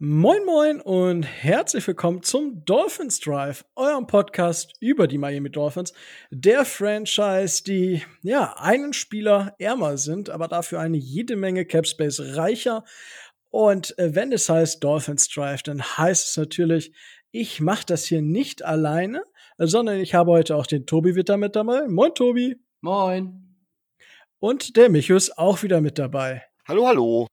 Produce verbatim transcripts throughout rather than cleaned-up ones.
Moin Moin und herzlich willkommen zum Dolphins Drive, eurem Podcast über die Miami Dolphins, der Franchise, die ja einen Spieler ärmer sind, aber dafür eine jede Menge Capspace reicher. Und äh, wenn es heißt Dolphins Drive, dann heißt es natürlich, ich mache das hier nicht alleine, sondern ich habe heute auch den Tobi wieder mit dabei. Moin Tobi. Moin. Und der Micho ist auch wieder mit dabei. Hallo, hallo.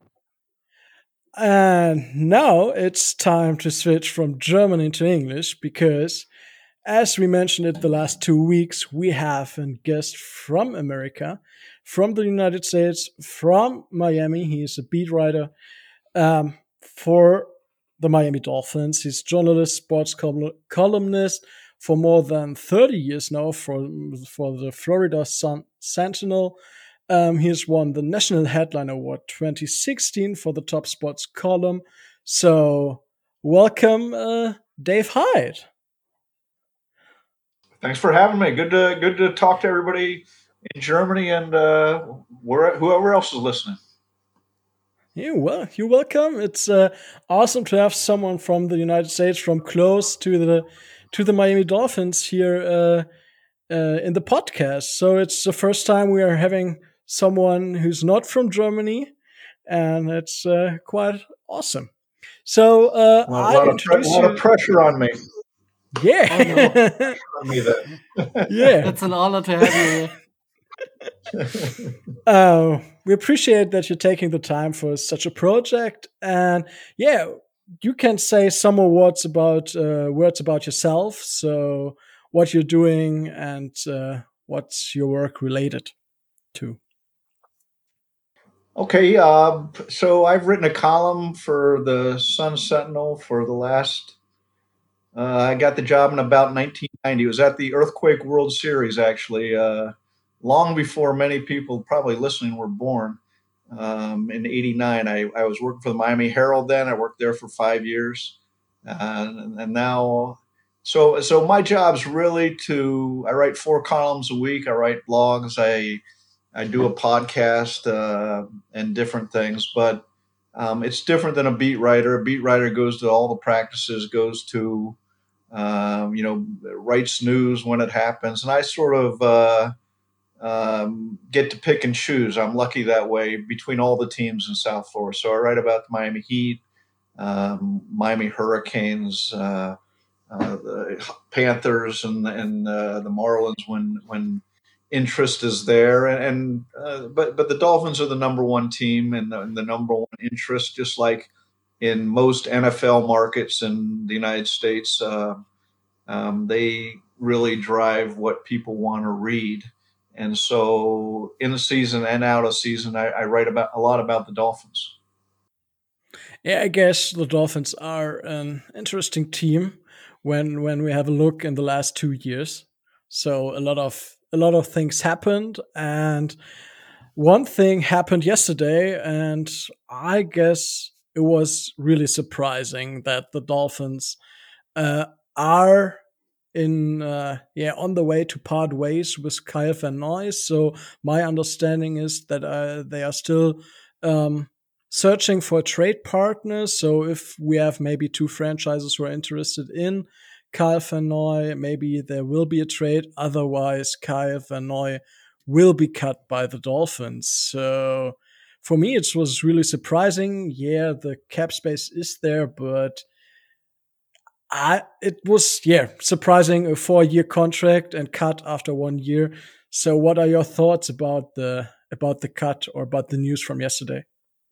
And now it's time to switch from German into English because, as we mentioned it the last two weeks, we have a guest from America, from the United States, from Miami. He's a beat writer um, for the Miami Dolphins. He's journalist, sports col- columnist for more than thirty years now for, for the Florida Sun Sentinel. Um, he's won the National Headline Award twenty sixteen for the top sports column. So, welcome, uh, Dave Hyde. Thanks for having me. Good to good to talk to everybody in Germany and uh, where, whoever else is listening. Yeah, well, you're welcome. It's uh, awesome to have someone from the United States, from close to the to the Miami Dolphins here uh, uh, in the podcast. So it's the first time we are having someone who's not from Germany, and it's uh, quite awesome. So uh, Well, a I lot, of, introduce pre- a lot you. of pressure on me. Yeah, Oh, no. Pressure on me then. yeah. It's an honor to have you here. Uh, we appreciate that you're taking the time for such a project, and yeah, you can say some more words about uh, words about yourself. So, what you're doing and uh, what's your work related to. Okay, uh, so I've written a column for the Sun Sentinel for the last. Uh, I got the job in about nineteen ninety. It was at the Earthquake World Series, actually, uh, long before many people probably listening were born. Um, in eighty-nine, I, I was working for the Miami Herald then. I worked there for five years. Uh, and, and now, so so my job's really to, I write four columns a week. I write blogs. I I do a podcast uh, and different things, but um, it's different than a beat writer. A beat writer goes to all the practices, goes to, um, you know, writes news when it happens. And I sort of uh, um, get to pick and choose. I'm lucky that way between all the teams in South Florida. So I write about the Miami Heat, um, Miami Hurricanes, uh, uh, the Panthers, and, and uh, the Marlins when when interest is there, and, and uh, but but the Dolphins are the number one team and the, and the number one interest, just like in most N F L markets in the United States. Uh, um, they really drive what people want to read, and so in the season and out of season, I, I write about a lot about the Dolphins. Yeah, I guess the Dolphins are an interesting team when when we have a look in the last two years. So a lot of a lot of things happened, and one thing happened yesterday, and I guess it was really surprising that the Dolphins uh, are in uh, yeah on the way to part ways with Kyle Van Noy. So my understanding is that uh, they are still um, searching for a trade partner. So if we have maybe two franchises who are interested in Kyle Van Noy, maybe there will be a trade. Otherwise, Kyle Van Noy will be cut by the Dolphins. So for me, it was really surprising. Yeah, the cap space is there, but I, it was, yeah, surprising, a four-year contract and cut after one year. So what are your thoughts about the about the cut or about the news from yesterday?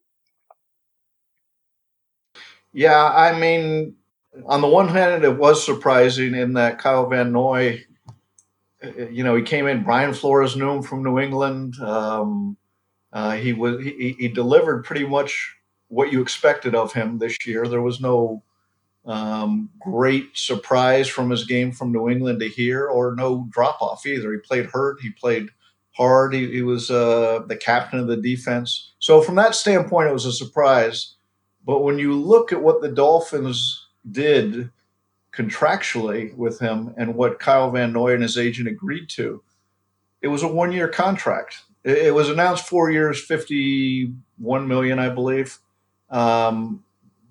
Yeah, I mean, on the one hand, it was surprising in that Kyle Van Noy, you know, he came in. Brian Flores knew him from New England. Um, uh, he was he, he delivered pretty much what you expected of him this year. There was no um, great surprise from his game from New England to here, or no drop off either. He played hurt. He played hard. He, he was uh, the captain of the defense. So from that standpoint, it was a surprise. But when you look at what the Dolphins did contractually with him and what Kyle Van Noy and his agent agreed to, it was a one-year contract. It, it was announced four years, fifty-one million, I believe. Um,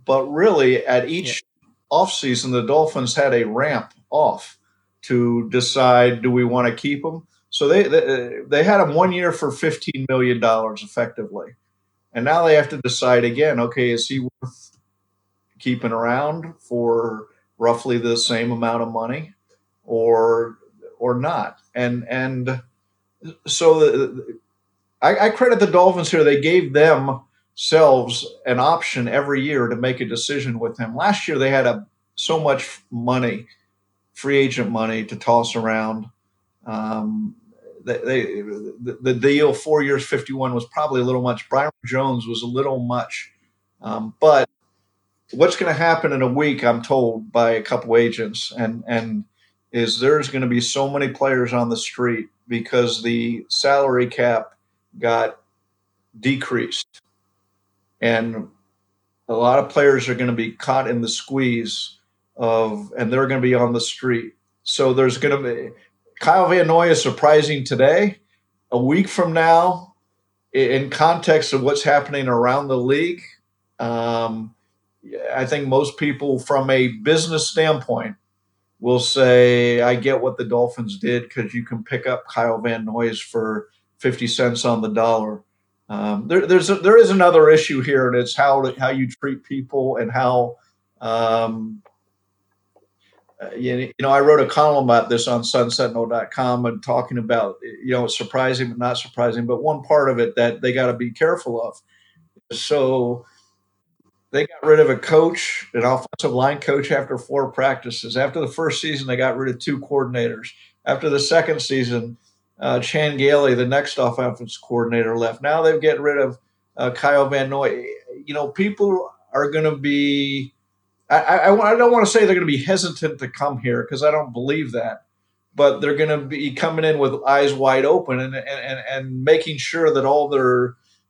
but really at each Yeah. offseason, the Dolphins had a ramp off to decide, do we want to keep him? So they, they they had him one year for fifteen million dollars effectively. And now they have to decide again, okay, is he worth keeping around for roughly the same amount of money or or not? And and so the, I, I credit the Dolphins here. They gave themselves an option every year to make a decision with him. Last year they had a so much money, free agent money to toss around. Um, they, they, the, the deal, four years, fifty-one, was probably a little much. Byron Jones was a little much. Um, but what's going to happen in a week, I'm told by a couple agents, and, and is there's going to be so many players on the street because the salary cap got decreased. And a lot of players are going to be caught in the squeeze of, and they're going to be on the street. So there's going to be, Kyle Van Noy is surprising today. A week from now, in context of what's happening around the league, um, I think most people from a business standpoint will say, I get what the Dolphins did because you can pick up Kyle Van Noy for fifty cents on the dollar. Um, there, there's a, there is another issue here, and it's how how you treat people and how um, uh, you, you know. I wrote a column about this on sun sentinel dot com and talking about, you know, it's surprising but not surprising. But one part of it that they got to be careful of. So they got rid of a coach, an offensive line coach, after four practices. After the first season, they got rid of two coordinators. After the second season, uh, Chan Gailey, the next offensive coordinator, left. Now they've getting rid of uh, Kyle Van Noy. You know, people are going to be I, I, I don't want to say they're going to be hesitant to come here because I don't believe that. But they're going to be coming in with eyes wide open and and, and making sure that all their,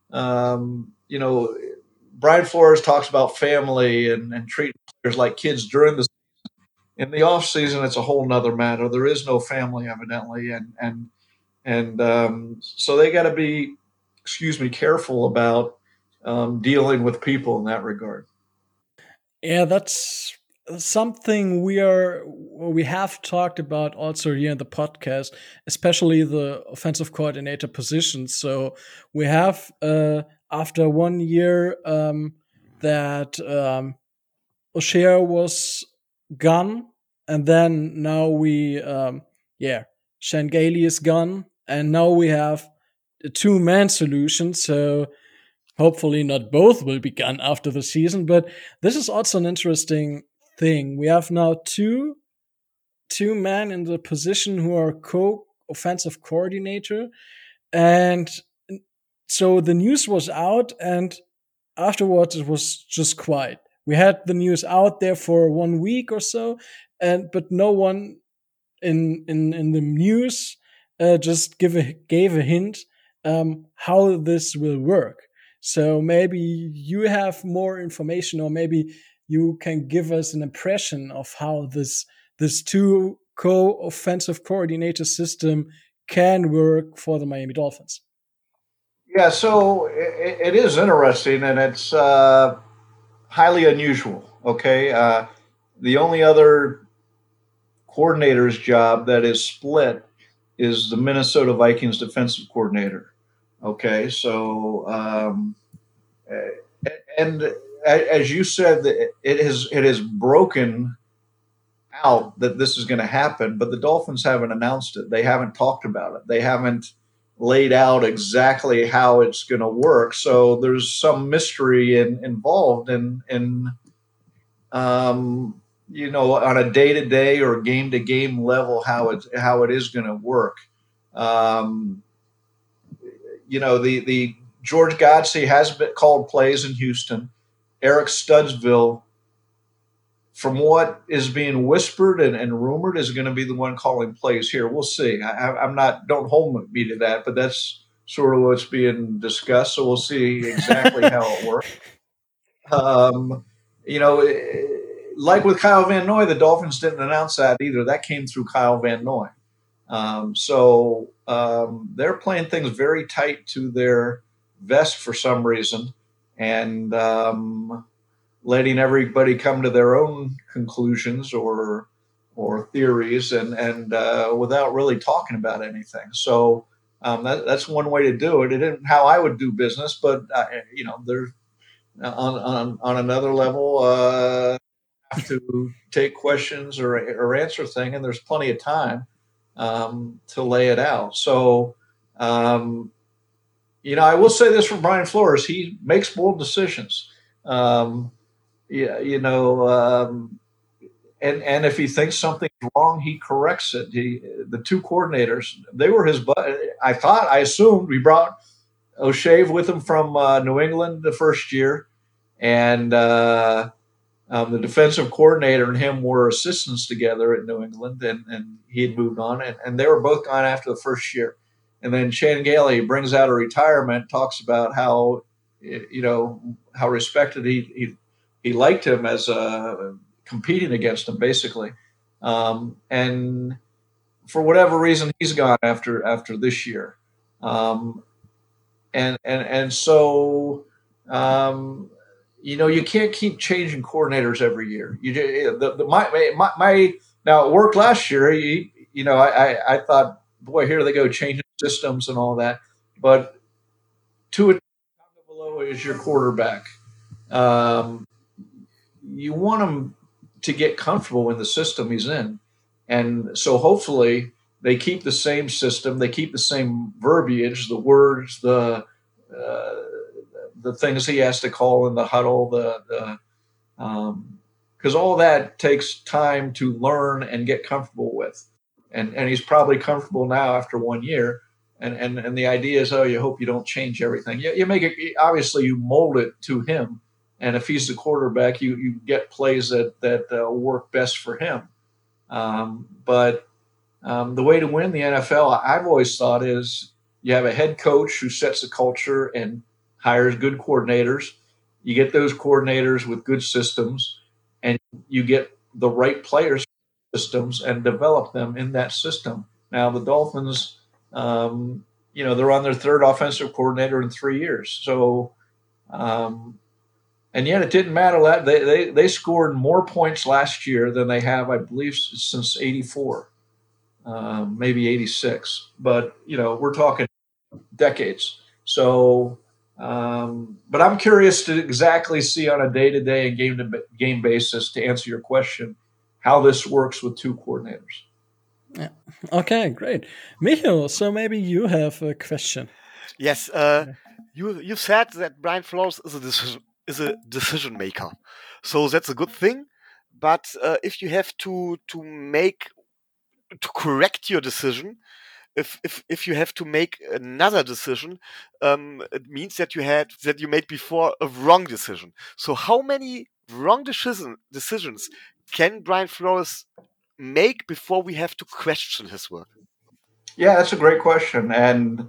um, you know, Brian Flores talks about family and, and treating players like kids during the season. In the off season, it's a whole nother matter. There is no family, evidently, and and and um, so they got to be, excuse me, careful about um, dealing with people in that regard. Yeah, that's something we are we have talked about also here in the podcast, especially the offensive coordinator position. So we have uh, after one year um, that um, O'Shea was gone, and then now we um, yeah Shan Gailey is gone, and now we have a two man solution. So hopefully not both will be gone after the season, but this is also an interesting thing. We have now two two men in the position who are co-offensive coordinator, and so the news was out, and afterwards it was just quiet. We had the news out there for one week or so, and but no one in in in the news uh, just give a gave a hint um, how this will work. So maybe you have more information, or maybe you can give us an impression of how this this two co-offensive coordinator system can work for the Miami Dolphins. Yeah, so it, it is interesting, and it's uh, highly unusual. Okay, uh, the only other coordinator's job that is split is the Minnesota Vikings defensive coordinator. Okay, so um, and as you said, it has it has broken out that this is going to happen, but the Dolphins haven't announced it. They haven't talked about it. They haven't laid out exactly how it's going to work. So there's some mystery in, involved in in um, you know, on a day to day or game to game level how it how it is going to work. Um, you know, the the George Godsey has been called plays in Houston. Eric Studsville, from what is being whispered and, and rumored, is going to be the one calling plays here. We'll see. I, I'm not. Don't hold me to that, but that's sort of what's being discussed. So we'll see exactly how it works. Um, you know, like with Kyle Van Noy, the Dolphins didn't announce that either. That came through Kyle Van Noy. Um, so um, they're playing things very tight to their vest for some reason, and um, letting everybody come to their own conclusions or or theories, and and uh, without really talking about anything. So um, that, that's one way to do it. It isn't how I would do business, but uh, you know, there's on on on another level, uh, have to take questions or or answer thing, and there's plenty of time um, to lay it out. So. Um, you know, I will say this for Brian Flores: he makes bold decisions. Um, yeah, you know, um, and and if he thinks something's wrong, he corrects it. He, the two coordinators, they were his. I thought, I assumed, we brought O'Shea with him from uh, New England the first year, and uh, um, the defensive coordinator and him were assistants together at New England, and, and he had moved on, and, and they were both gone after the first year. And then Shane Gailey brings out a retirement, talks about how, you know, how respected he he, he liked him as a competing against him, basically. Um, and for whatever reason, he's gone after after this year. Um, and and and so um, you know, you can't keep changing coordinators every year. You the, the my, my my now it worked last year. You, you know, I, I I thought, boy, here they go changing systems and all that, but Tua Tagovailoa is your quarterback. Um, you want him to get comfortable in the system he's in, and so hopefully they keep the same system, they keep the same verbiage, the words, the uh, the things he has to call in the huddle, the the um, because all that takes time to learn and get comfortable with, and and he's probably comfortable now after one year. And, and, and the idea is, oh, you hope you don't change everything. You, you make it, obviously you mold it to him. And if he's the quarterback, you, you get plays that, that uh, work best for him. Um, but um, the way to win the N F L, I've always thought, is you have a head coach who sets the culture and hires good coordinators. You get those coordinators with good systems, and you get the right players systems and develop them in that system. Now the Dolphins, um, you know, they're on their third offensive coordinator in three years. So, um, and yet it didn't matter. They, they, they scored more points last year than they have, I believe, since eighty-four, um, maybe eighty-six. But, you know, we're talking decades. So, um, but I'm curious to exactly see on a day-to-day and game-to-game basis, to answer your question, how this works with two coordinators. Yeah. Okay, great. Michael, so maybe you have a question. Yes, uh, yeah. you you said that Brian Flores is a decision is a decision maker, so that's a good thing. But uh, if you have to to make to correct your decision, if if if you have to make another decision, um, it means that you had that you made before a wrong decision. So how many wrong decision decisions can Brian Flores make before we have to question his work? Yeah, that's a great question. And,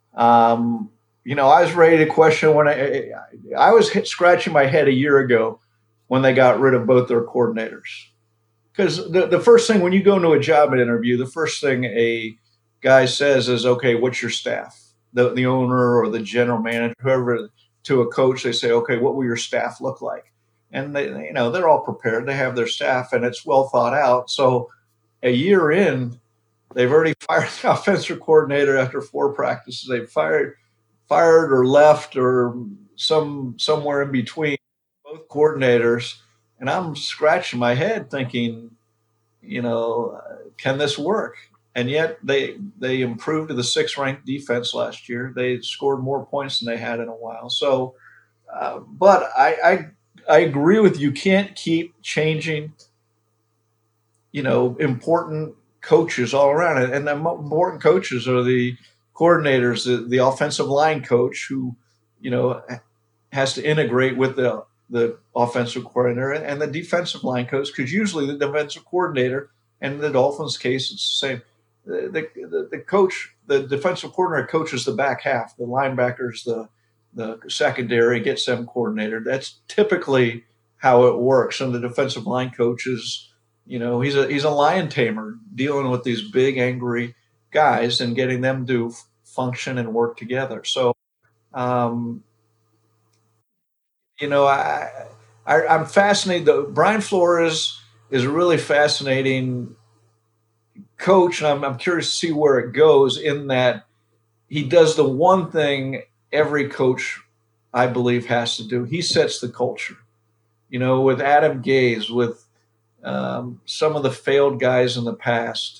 um, you know, I was ready to question when I, I was hit, scratching my head a year ago when they got rid of both their coordinators. Because the, the first thing, when you go into a job interview, the first thing a guy says is, okay, what's your staff? The, the owner or the general manager, whoever, to a coach, they say, okay, what will your staff look like? And they, you know, they're all prepared. They have their staff and it's well thought out. So a year in, they've already fired the offensive coordinator after four practices. They've fired, fired or left or some somewhere in between, both coordinators. And I'm scratching my head thinking, you know, can this work? And yet they they improved to the sixth ranked defense last year. They scored more points than they had in a while. So, uh, but I, I I agree with you. Can't keep changing, you know, important coaches all around it. And the important coaches are the coordinators, the, the offensive line coach who, you know, has to integrate with the the offensive coordinator and the defensive line coach, because usually the defensive coordinator, and in the Dolphins case, it's the same. The, the, the coach, the defensive coordinator coaches the back half, the linebackers, the the secondary, gets them coordinated. That's typically how it works. And the defensive line coach is, you know, he's a he's a lion tamer dealing with these big angry guys and getting them to function and work together. So, um, you know, I I, I'm fascinated. Though Brian Flores is a really fascinating coach, and I'm, I'm curious to see where it goes. In that he does the one thing every coach, I believe, has to do. He sets the culture. You know, with Adam Gase, with um, some of the failed guys in the past,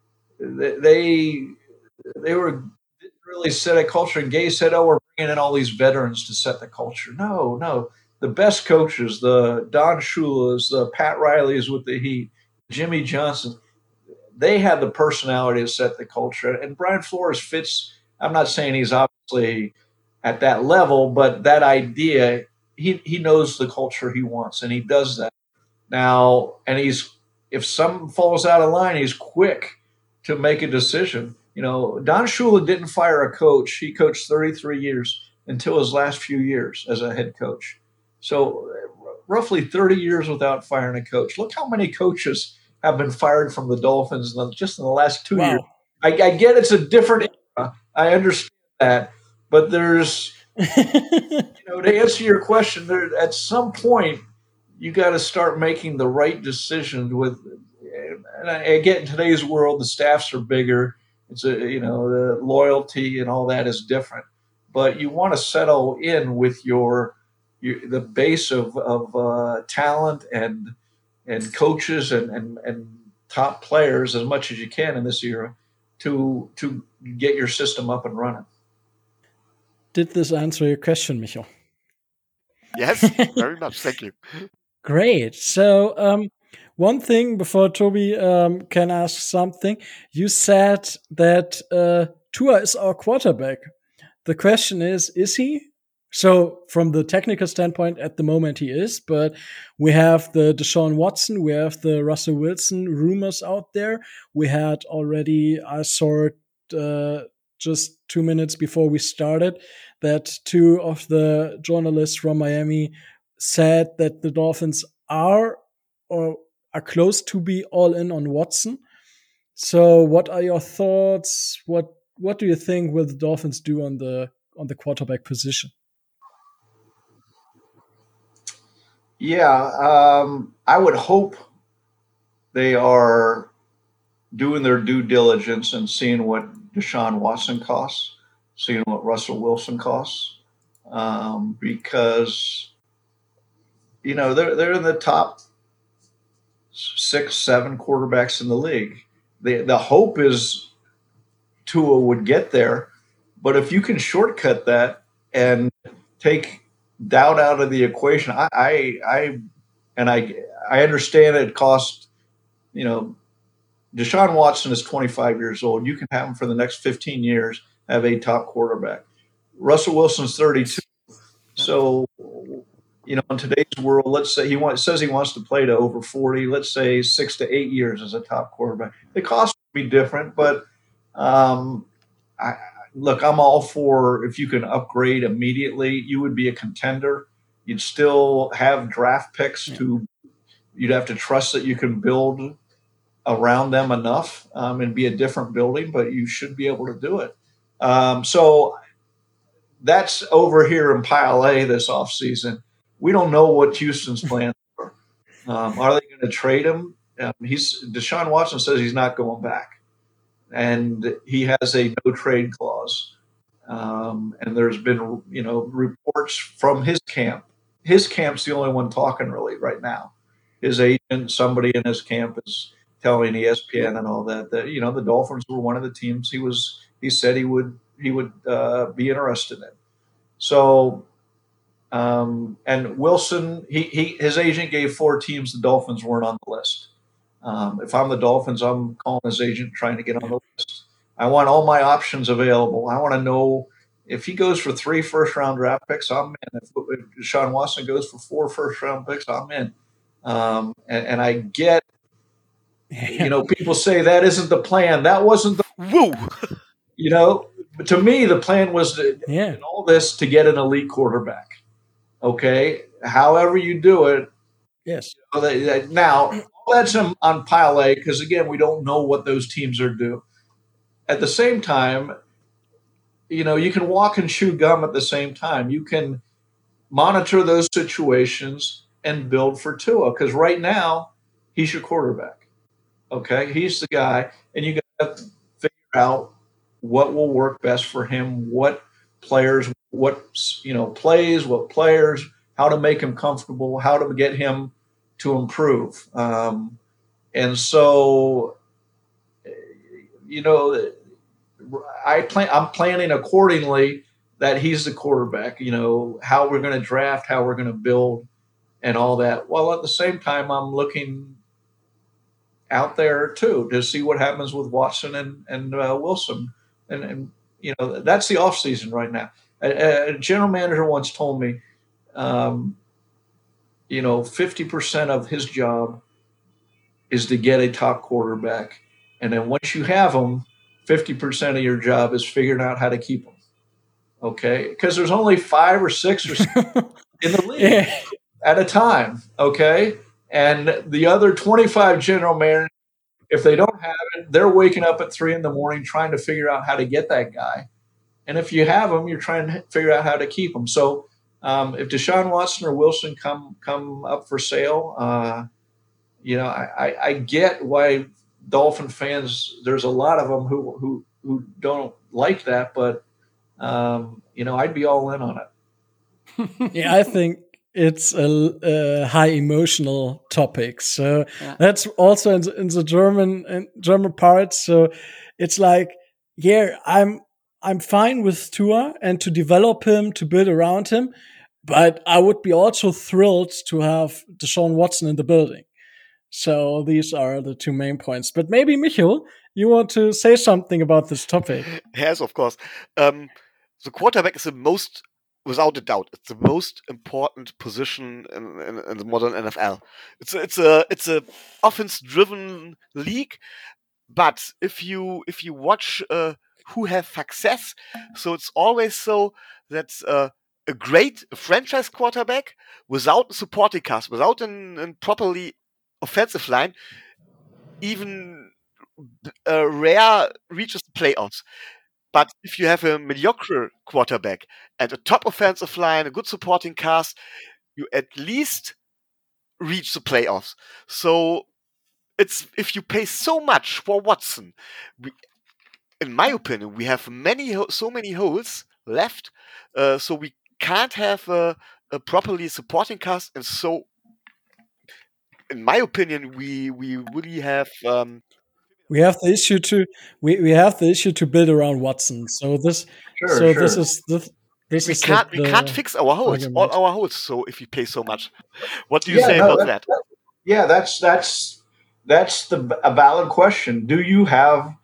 they they were didn't really set a culture. And Gay said, "Oh, we're bringing in all these veterans to set the culture." No, no. The best coaches, the Don Shula's, the Pat Riley's with the Heat, Jimmy Johnson, they have the personality to set the culture. And Brian Flores fits. I'm not saying he's obviously at that level, but that idea, he he knows the culture he wants, and he does that. Now, and he's if something falls out of line, he's quick to make a decision. You know, Don Shula didn't fire a coach. He coached thirty-three years until his last few years as a head coach. So, roughly thirty years without firing a coach. Look how many coaches have been fired from the Dolphins in the, just in the last two wow. years. I, I get it's a different era. I understand that, but there's, you know, to answer your question, there at some point you got to start making the right decision. With, and I get in today's world, the staffs are bigger. It's a, you know, the loyalty and all that is different, but you want to settle in with your, your the base of, of uh, talent and and coaches and, and, and top players as much as you can in this era to to get your system up and running. Did this answer your question, Michael? Yes, very much. Thank you. Great. So, um, one thing before Toby um, can ask something, you said that uh, Tua is our quarterback. The question is, is he? So, from the technical standpoint, at the moment he is, but we have the Deshaun Watson, we have the Russell Wilson rumors out there. We had already, I saw it uh, just two minutes before we started, that two of the journalists from Miami said that the Dolphins are or are close to be all in on Watson. So, what are your thoughts? What what do you think will the Dolphins do on the on the quarterback position? Yeah, um, I would hope they are doing their due diligence and seeing what Deshaun Watson costs, seeing what Russell Wilson costs, um, because you know they're they're in the top six, seven quarterbacks in the league. The the hope is Tua would get there, but if you can shortcut that and take doubt out of the equation, I I, I and I I understand it costs, you know, Deshaun Watson is twenty-five years old. You can have him for the next fifteen years, have a top quarterback. Russell Wilson's thirty-two. So, you know, in today's world, let's say he wants, says he wants to play to over forty, let's say six to eight years as a top quarterback. The cost would be different, but um, I, look, I'm all for if you can upgrade immediately, you would be a contender. You'd still have draft picks to, you'd have to trust that you can build around them enough um, and be a different building, but you should be able to do it. Um, so that's over here in Pile A this offseason. We don't know what Houston's plans are. Um, are they going to trade him? Um, he's Deshaun Watson says he's not going back, and he has a no trade clause. Um, and there's been, you know, reports from his camp. His camp's the only one talking really right now. His agent, somebody in his camp is telling E S P N and all that that you know the Dolphins were one of the teams he was he said he would he would uh, be interested in. So, um, and Wilson, he, he his agent gave four teams. The Dolphins weren't on the list. Um, if I'm the Dolphins, I'm calling his agent trying to get on the list. I want all my options available. I want to know if he goes for three first round draft picks, I'm in. If, if Deshaun Watson goes for four first round picks, I'm in. Um, and, and I get, you know, people say that isn't the plan. That wasn't the woo. You know, but to me, the plan was to, yeah. in all this to get an elite quarterback. Okay, however you do it. Yes. You know, they, they, now all that's on, on Pile A because again, we don't know what those teams are doing. At the same time, you know, you can walk and chew gum at the same time. You can monitor those situations and build for Tua, because right now he's your quarterback. Okay, he's the guy, and you got to figure out what will work best for him, what players, what you know plays, what players, how to make him comfortable, how to get him to improve. Um, and so, you know, I plan. I'm planning accordingly that he's the quarterback. You know how we're going to draft, how we're going to build, and all that. While at the same time, I'm looking out there too to see what happens with Watson and and uh, Wilson, and and you know that's the off season right now. A, a general manager once told me, um, you know, fifty percent of his job is to get a top quarterback, and then once you have them, fifty percent of your job is figuring out how to keep them. Okay, because there's only five or six or six in the league yeah. at a time. Okay, and the other twenty-five general managers, if they don't have it, they're waking up at three in the morning trying to figure out how to get that guy. And if you have them, you're trying to figure out how to keep them. So um, if Deshaun Watson or Wilson come come up for sale, uh, you know, I, I, I get why Dolphin fans. There's a lot of them who who who don't like that, but um, you know, I'd be all in on it. Yeah, I think it's a, a high emotional topic. So yeah. That's also in the, in the German in German part. So it's like, yeah, I'm I'm fine with Tua and to develop him, to build around him, but I would be also thrilled to have Deshaun Watson in the building. So these are the two main points. But maybe Michael, you want to say something about this topic? Yes, of course. Um, the quarterback is the most, without a doubt, it's the most important position in, in, in the modern N F L. It's a, it's a it's a offense-driven league, but if you if you watch uh, who have success, so it's always so that uh, a great franchise quarterback without a supporting cast, without an, an properly offensive line, even uh, rare reaches the playoffs. But if you have a mediocre quarterback and a top offensive line, a good supporting cast, you at least reach the playoffs. So it's if you pay so much for Watson, we, in my opinion, we have many so many holes left, uh, so we can't have a, a properly supporting cast, and so, in my opinion, we we really have. Um, we have the issue to we, we have the issue to build around Watson. So this sure, so sure. this is this. This we is can't the, we can't fix our holes, argument. all our holes. So if we pay so much, what do you yeah, say no, about that, that? that? Yeah, that's that's that's the a valid question. Do you have?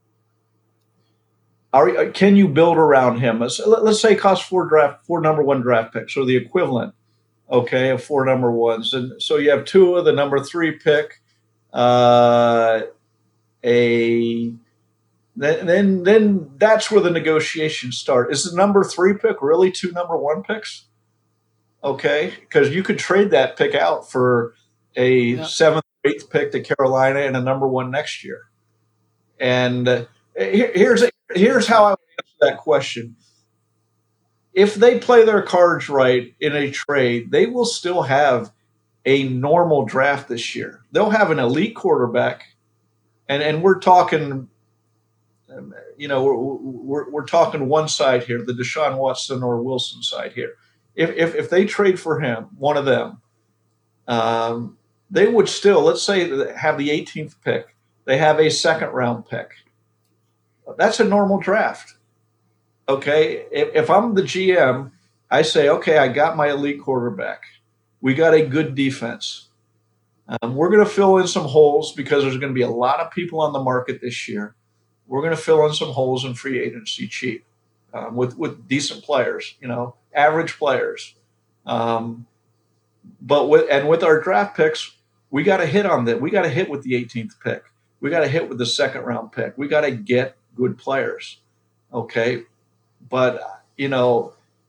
Are can you build around him? Let's, let's say it costs four draft four number one draft picks or the equivalent, okay, of four number ones, and so you have Tua, the number three pick, uh, a then then then that's where the negotiations start. Is the number three pick really two number one picks? Okay, because you could trade that pick out for a yeah. seventh, eighth pick to Carolina and a number one next year. And uh, here, here's here's how I would answer that question. If they play their cards right in a trade, they will still have a normal draft this year. They'll have an elite quarterback, and and we're talking, you know, we're we're, we're talking one side here, the Deshaun Watson or Wilson side here. If if, if they trade for him, one of them, um, they would still, let's say, have the eighteenth pick. They have a second round pick. That's a normal draft. Okay, if, if I'm the G M, I say, okay, I got my elite quarterback. We got a good defense. Um, we're going to fill in some holes because there's going to be a lot of people on the market this year. We're going to fill in some holes in free agency cheap um, with with decent players, you know, average players. Um, but with and with our draft picks, we got to hit on that. We got to hit with the eighteenth pick. We got to hit with the second round pick. We got to get good players. Okay. But, you know,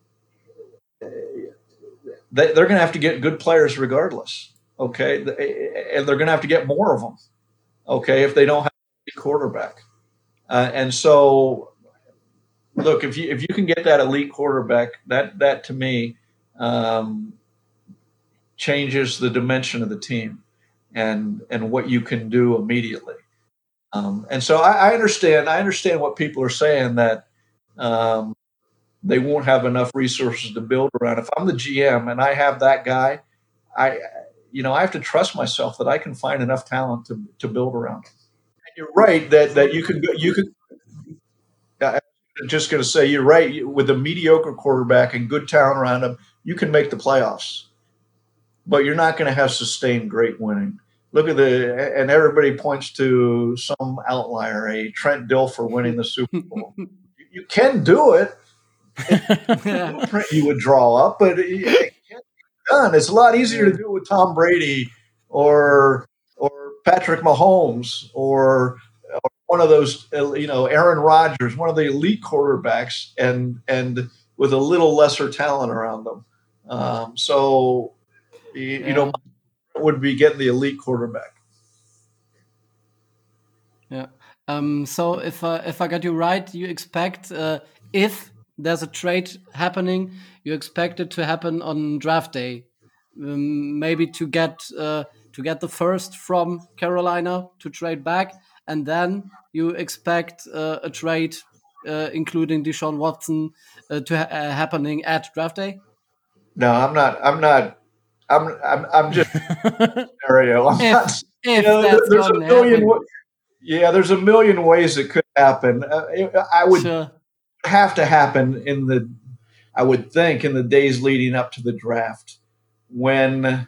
they, they're going to have to get good players regardless. Okay. And they're going to have to get more of them. Okay. If they don't have a quarterback. Uh, and so, look, if you if you can get that elite quarterback, that that to me, um, changes the dimension of the team and and what you can do immediately. Um, and so I, I understand. I understand what people are saying that um, they won't have enough resources to build around. If I'm the G M and I have that guy, I you know I have to trust myself that I can find enough talent to to build around. And you're right that that you could you could. I'm just going to say you're right. With a mediocre quarterback and good talent around him, you can make the playoffs, but you're not going to have sustained great winning. Look at the and everybody points to some outlier, a Trent Dilfer winning the Super Bowl. you, you can do it. Blueprint you would draw up, but it, it can't be done. It's a lot easier Yeah. to do with Tom Brady or or Patrick Mahomes or, or one of those, you know, Aaron Rodgers, one of the elite quarterbacks, and and with a little lesser talent around them. Um, so you, Yeah. you know, would be getting the elite quarterback. Yeah. Um, so if uh, if I got you right, you expect uh, if there's a trade happening, you expect it to happen on draft day, um, maybe to get uh, to get the first from Carolina to trade back, and then you expect uh, a trade uh, including Deshaun Watson uh, to ha- uh, happening at draft day. No, I'm not. I'm not. I'm. I'm. I'm just scenario. I'm If not. You if know, that's there's a going to million. happen, wa- Yeah, there's a million ways it could happen. Uh, I would sure. have to happen in the. I would think in the days leading up to the draft, when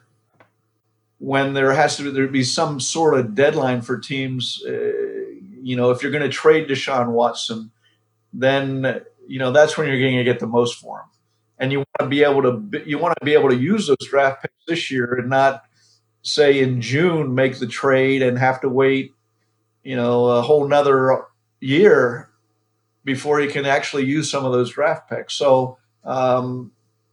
when there has to there be some sort of deadline for teams. Uh, you know, if you're going to trade Deshaun Watson, then you know that's when you're going to get the most for him, and you want to be able to you want to be able to use those draft picks this year and not say in June make the trade and have to wait you know a whole nother year before you can actually use some of those draft picks. So um,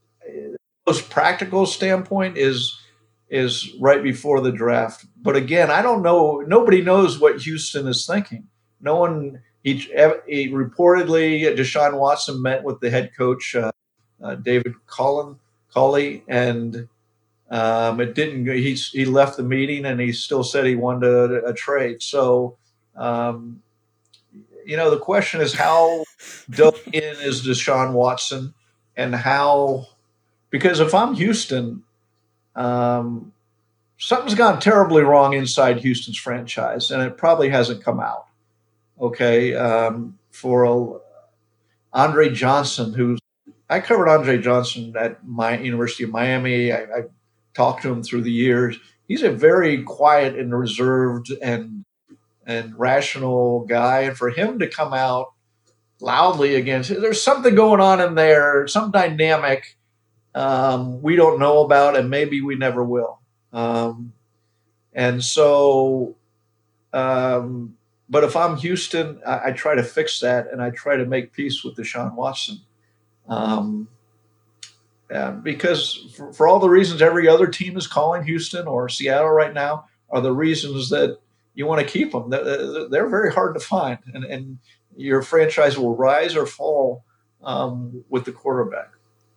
most practical standpoint is is right before the draft. But again, I don't know. Nobody knows what Houston is thinking. No one. He, he reportedly Deshaun Watson met with the head coach uh, uh, David Cullen, Culley, and um, it didn't. He he left the meeting and he still said he wanted a, a trade. So. Um, you know, the question is how dug in is Deshaun Watson and how, because if I'm Houston, um, something's gone terribly wrong inside Houston's franchise, and it probably hasn't come out. Okay. Um, for a, Andre Johnson, who's, I covered Andre Johnson at my University of Miami. I, I talked to him through the years. He's a very quiet and reserved and and rational guy. And for him to come out loudly against, there's something going on in there, some dynamic um, we don't know about, and maybe we never will. Um, and so, um, but if I'm Houston, I, I try to fix that, and I try to make peace with Deshaun Watson. Um, uh, because for, for all the reasons every other team is calling Houston or Seattle right now are the reasons that you want to keep them. They're, they're very hard to find, and, and your franchise will rise or fall um, with the quarterback.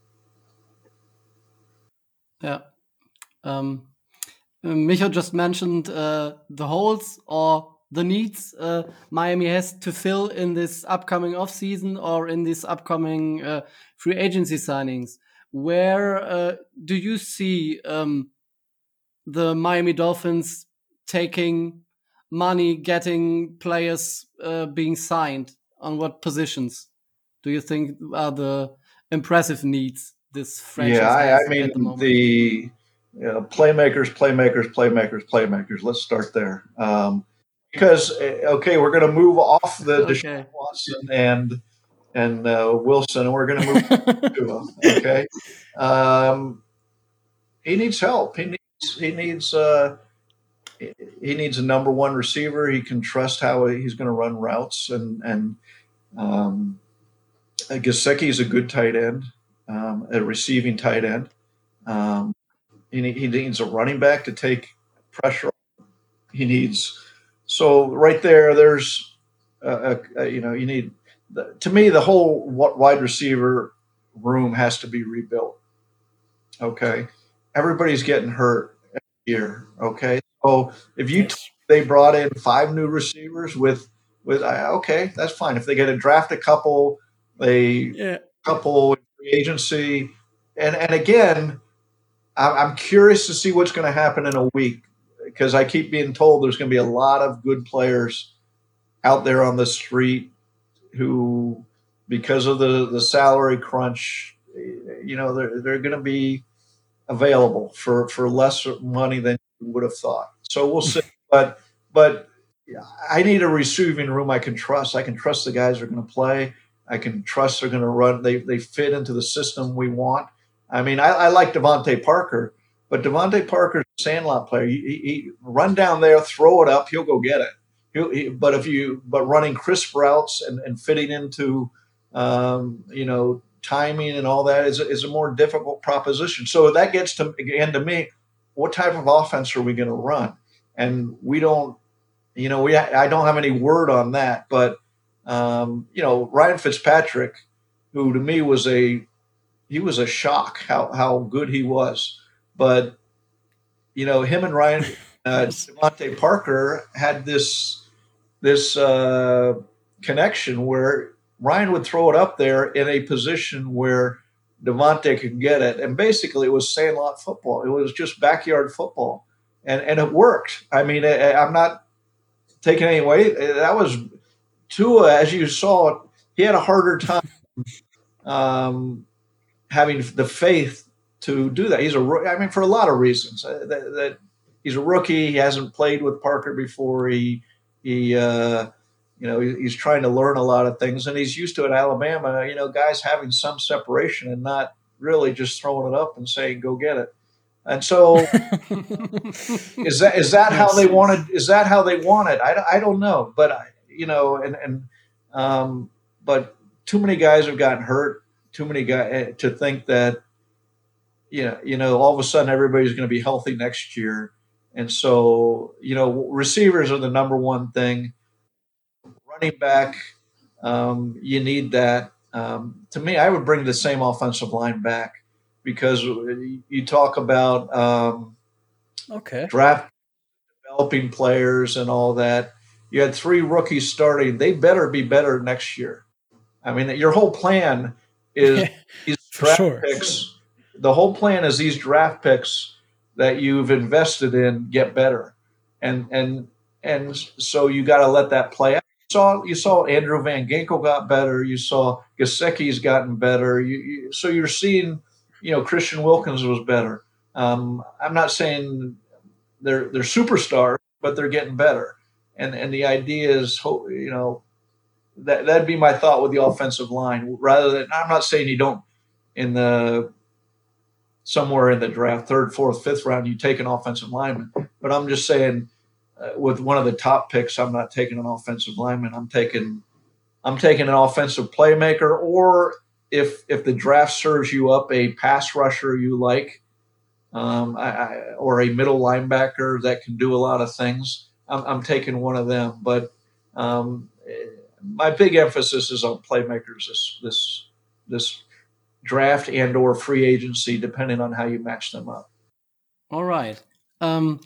Yeah. Um, Micho just mentioned uh, the holes or the needs uh, Miami has to fill in this upcoming offseason or in these upcoming uh, free agency signings. Where uh, do you see um, the Miami Dolphins taking money, getting players uh, being signed? On what positions do you think are the impressive needs this franchise Yeah, I, has I mean at the moment? the you know, playmakers, playmakers, playmakers, playmakers. Let's start there. Um, because okay, we're going to move off the Okay. Deshaun Watson and and uh, Wilson, and we're going to move to him. Okay, um, he needs help. He needs he needs uh, he needs a number one receiver. He can trust how he's going to run routes, and and um, Gesicki is a good tight end, um, a receiving tight end. Um, he, he needs a running back to take pressure. He needs so right there. There's a, a, a you know you need the, to me the whole wide receiver room has to be rebuilt. Okay, everybody's getting hurt here. Okay, so if you Yes. t- they brought in five new receivers with with uh, okay, that's fine. If they get to draft a couple, a Yeah. couple in free agency, and and again, I'm, I'm curious to see what's going to happen in a week because I keep being told there's going to be a lot of good players out there on the street who, because of the the salary crunch, you know, they're they're going to be available for for less money than you would have thought. So we'll see. But but I need a receiving room I can trust. I can trust the guys are going to play. I can trust they're going to run. They they fit into the system we want. I mean, I, I like Devontae Parker, but Devontae Parker's a sandlot player. He, he, he run down there, throw it up, he'll go get it. He'll, he, but if you but running crisp routes and, and fitting into um, you know timing and all that is a, is a more difficult proposition. So that gets to again to me, what type of offense are we going to run? And we don't, you know, we I don't have any word on that. But um, you know, Ryan Fitzpatrick, who to me was a he was a shock how how good he was. But you know, him and Ryan uh, Yes. Devontae Parker had this this uh, connection where Ryan would throw it up there in a position where Devontae could get it, and basically it was sandlot football. It was just backyard football, and and it worked. I mean, I, I'm not taking any away. That was Tua, as you saw, he had a harder time um, having the faith to do that. He's a, I mean, for a lot of reasons. Uh, that, that he's a rookie. He hasn't played with Parker before. He he. Uh, you know, he's trying to learn a lot of things, and he's used to at Alabama, you know, guys having some separation and not really just throwing it up and saying, go get it. And so is that is that yes. how they wanted? Is that how they want it? I, I don't know, but you know, and and um, but too many guys have gotten hurt. Too many guys to think that you know, you know, all of a sudden everybody's going to be healthy next year, and so you know, receivers are the number one thing. Running back, um, you need that. Um, to me, I would bring the same offensive line back because you talk about um, okay draft developing players and all that. You had three rookies starting. They better be better next year. I mean, your whole plan is these draft sure. picks. The whole plan is these draft picks that you've invested in get better, and and and so you got to let that play out. You saw you saw Andrew Van Ginkel got better. You saw Gesicki's gotten better. You, you, so you're seeing, you know, Christian Wilkins was better. Um, I'm not saying they're they're superstars, but they're getting better. And and the idea is, you know, that that'd be my thought with the offensive line. Rather than, I'm not saying you don't in the somewhere in the draft, third, fourth, fifth round, you take an offensive lineman. But I'm just saying, uh, with one of the top picks, I'm not taking an offensive lineman. I'm taking I'm taking an offensive playmaker, or if if the draft serves you up a pass rusher you like. Um, I, I, or a middle linebacker that can do a lot of things. I'm, I'm taking one of them, but um, my big emphasis is on playmakers this this this draft and or free agency, depending on how you match them up. All right. Um,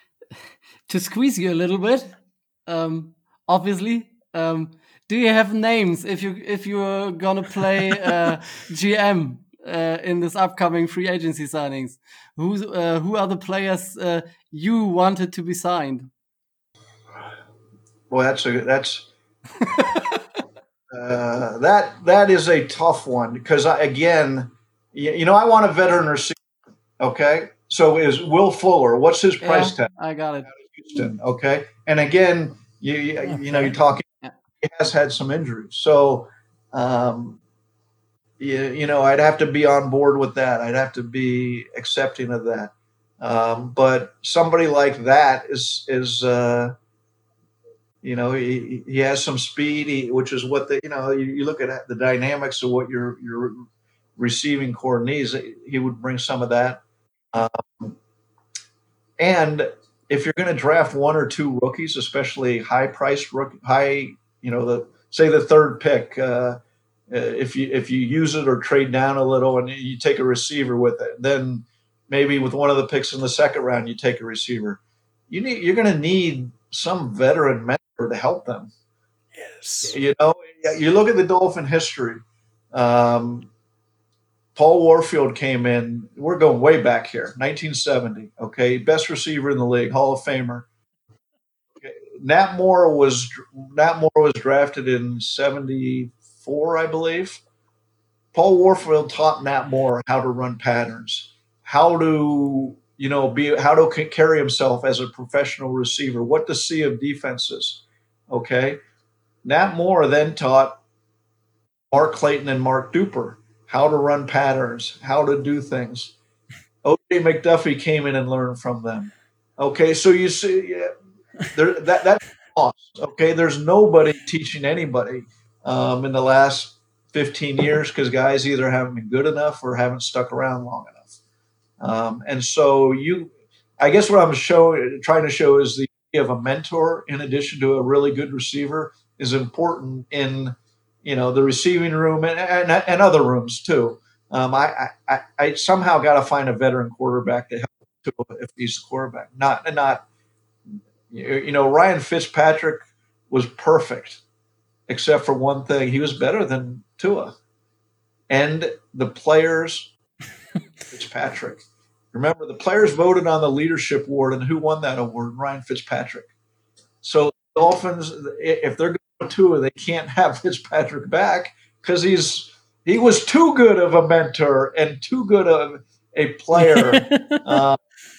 to squeeze you a little bit, um, obviously, um, do you have names if you if you're gonna play uh, G M uh, in this upcoming free agency signings? Who's uh, who are the players uh, you wanted to be signed? Well, that's a that's uh, that that is a tough one because I, again, you, you know, I want a veteran receiver. Okay, so is Will Fuller? What's his price yeah, tag? I got it. Houston. Okay, and again, you you, okay. you know, you're talking. Yeah. He has had some injuries, so. Um, You, you know, I'd have to be on board with that. I'd have to be accepting of that. Um, but somebody like that is is uh, you know, he, he has some speed, he, which is what the you know you, you look at the dynamics of what your your receiving core needs. He would bring some of that. Um, and if you're going to draft one or two rookies, especially high priced rookie, high you know the say the third pick. Uh, Uh, if you if you use it or trade down a little and you take a receiver with it, then maybe with one of the picks in the second round, you take a receiver. You need you're going to need some veteran mentor to help them. Yes. You know, you look at the Dolphin history. Um, Paul Warfield came in. We're going way back here, nineteen seventy. Okay, best receiver in the league, Hall of Famer. Nat Moore was Nat Moore was drafted in seventy-four, I believe. Paul Warfield taught Nat Moore how to run patterns, how to you know be how to carry himself as a professional receiver, what to see of defenses. Okay, Nat Moore then taught Mark Clayton and Mark Duper how to run patterns, how to do things. O J McDuffie came in and learned from them. Okay, so you see, yeah, there, that that's lost. Okay, there's nobody teaching anybody um, in the last fifteen years because guys either haven't been good enough or haven't stuck around long enough. Um, and so you, I guess what I'm showing, trying to show is the idea of a mentor in addition to a really good receiver is important in, you know, the receiving room and, and, and other rooms too. Um, I, I, I somehow got to find a veteran quarterback to help Tua if he's the quarterback. Not, not, you know, Ryan Fitzpatrick was perfect, except for one thing. He was better than Tua. And the players, Fitzpatrick. Remember, the players voted on the leadership award, and who won that award? Ryan Fitzpatrick. So the Dolphins, if they're going to Tua, they can't have Fitzpatrick back because he's he was too good of a mentor and too good of a player. uh,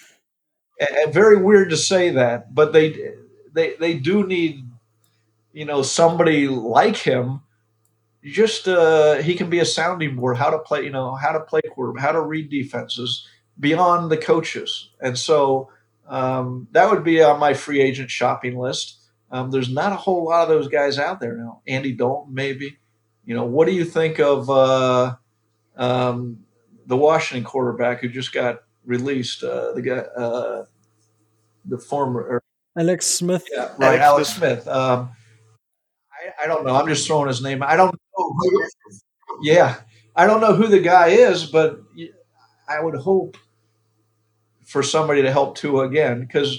and very weird to say that, but they they they do need you know somebody like him. Just uh, he can be a sounding board, how to play, you know, how to play quarterback, how to read defenses beyond the coaches. And so um, that would be on my free agent shopping list. Um, there's not a whole lot of those guys out there now. Andy Dalton, maybe. You know, what do you think of uh, um, the Washington quarterback who just got released? Uh, the guy, uh, the former or, Alex Smith. Yeah, right, Alex Alex Smith. Smith. Um, I, I don't know. I'm just throwing his name. I don't know. Who, yeah, I don't know who the guy is, but I would hope for somebody to help Tua again, because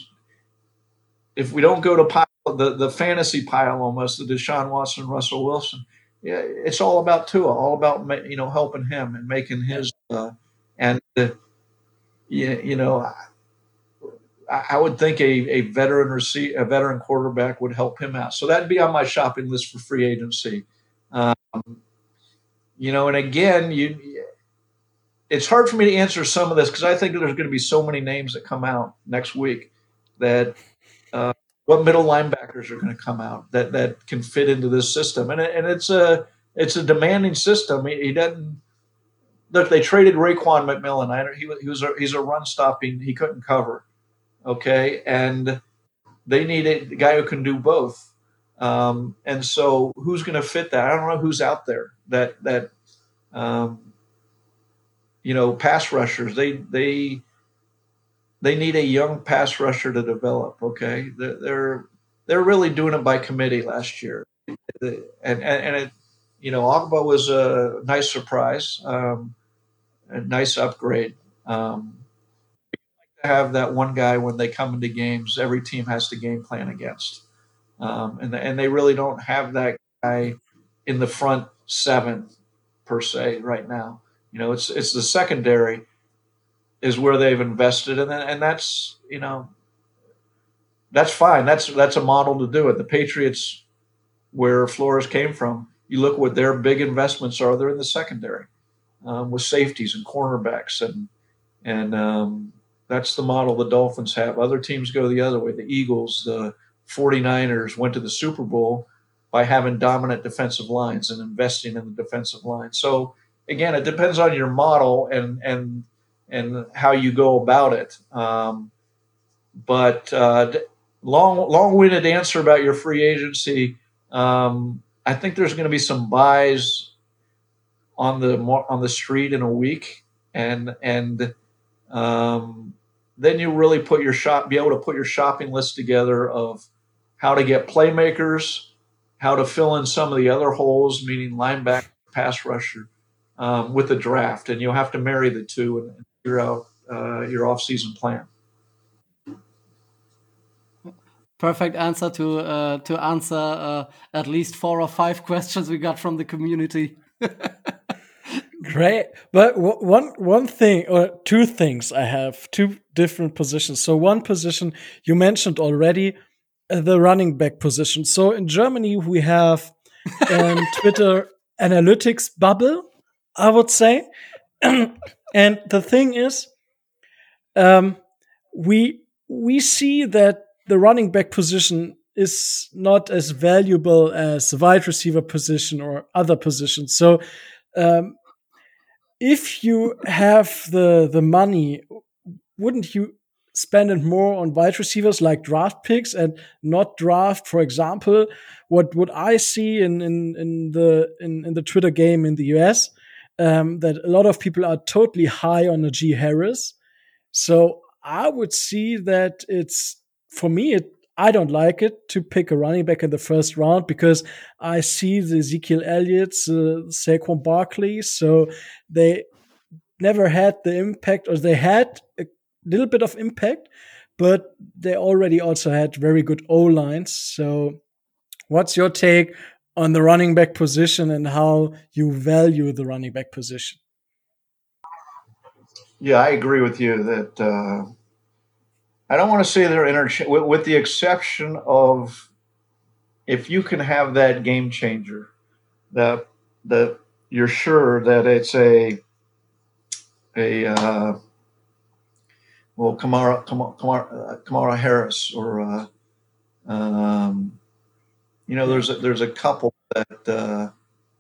if we don't go to pile, the, the fantasy pile almost, the Deshaun Watson, Russell Wilson, yeah, it's all about Tua, all about you know helping him and making his uh, and uh, you, you know I, I would think a, a veteran receive, a veteran quarterback would help him out. So that'd be on my shopping list for free agency. Um, you know, and again, you it's hard for me to answer some of this because I think there's going to be so many names that come out next week that uh, what middle linebackers are going to come out that, that can fit into this system. And, and it's a it's a demanding system. He, he doesn't look. They traded Raekwon McMillan. I, he, he was a, he's a run stopping. He couldn't cover. Okay, and they need a guy who can do both. Um, and so who's going to fit that? I don't know who's out there that that. Um, You know, pass rushers. They they they need a young pass rusher to develop. Okay, they're they're, they're really doing it by committee last year, and and, and it, you know, Ogba was a nice surprise, um, a nice upgrade. Um, to have that one guy when they come into games, every team has to game plan against, um, and and they really don't have that guy in the front seven per se right now. You know, it's it's the secondary is where they've invested, and and that's you know that's fine. That's that's a model to do it. The Patriots, where Flores came from, you look what their big investments are. They're in the secondary um, with safeties and cornerbacks, and and um, that's the model the Dolphins have. Other teams go the other way. The Eagles, the 49ers went to the Super Bowl by having dominant defensive lines and investing in the defensive line. So again, it depends on your model and and and how you go about it. Um, but uh, long long-winded answer about your free agency. Um, I think there's going to be some buys on the on the street in a week, and and um, then you really put your shop be able to put your shopping list together of how to get playmakers, how to fill in some of the other holes, meaning linebacker, pass rusher, um, with the draft, and you'll have to marry the two and, and figure out uh, your off-season plan. Perfect answer to uh, to answer uh, at least four or five questions we got from the community. Great, but w- one one thing or two things I have two different positions. So one position you mentioned already, uh, the running back position. So in Germany we have a Twitter analytics bubble, I would say, and the thing is, um, we we see that the running back position is not as valuable as the wide receiver position or other positions. So. Um, If you have the the money, wouldn't you spend it more on wide receivers like draft picks and not draft, for example, what would I see in in, in the in, in the Twitter game in the U S, um, that a lot of people are totally high on Najee Harris. So I would see that it's for me it I don't like it to pick a running back in the first round because I see the Ezekiel Elliott's, uh, Saquon Barkley, so they never had the impact, or they had a little bit of impact, but they already also had very good O lines. So, what's your take on the running back position and how you value the running back position? Yeah, I agree with you that uh, I don't want to say they're interchangeable, with, with the exception of if you can have that game changer, that that you're sure that it's a a uh, well Kamara Kamara Kamara, Kamara Harris or uh, um, you know there's a, there's a couple that uh,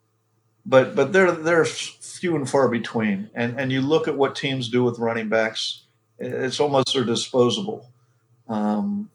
but but they're they're few and far between, and and you look at what teams do with running backs, it's almost they're disposable. Um,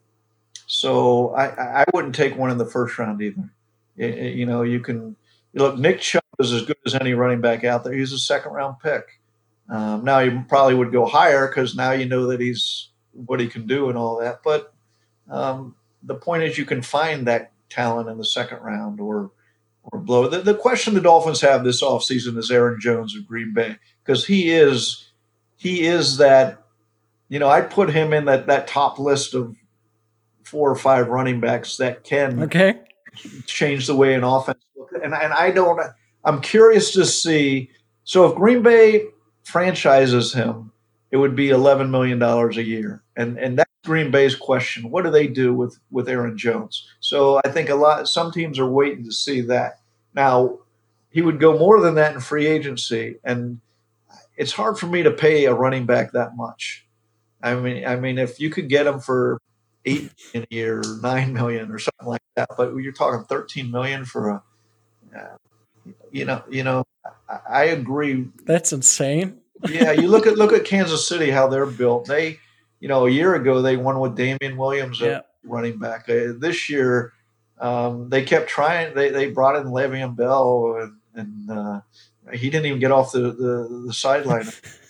so I, I wouldn't take one in the first round either. It, it, you know, you can look. Nick Chubb is as good as any running back out there. He's a second round pick. Um, now you probably would go higher because now you know that he's what he can do and all that. But um, the point is, you can find that talent in the second round or or blow. The, the question the Dolphins have this offseason is Aaron Jones of Green Bay because he is he is that. You know, I'd put him in that that top list of four or five running backs that can okay. change the way an offense looks. And, and I don't, I'm curious to see. So if Green Bay franchises him, it would be eleven million dollars a year. And, and that's Green Bay's question. What do they do with, with Aaron Jones? So I think a lot, some teams are waiting to see that. Now, he would go more than that in free agency. And it's hard for me to pay a running back that much. I mean, I mean, if you could get him for eight million a year, or nine million, or something like that, but you're talking thirteen million for a, uh, you know, you know, I, I agree. That's insane. Yeah, you look at look at Kansas City, how they're built. They, you know, a year ago they won with Damian Williams, yeah. a running back. Uh, this year, um, they kept trying. They they brought in Le'Veon Bell, and, and uh, he didn't even get off the the, the sideline.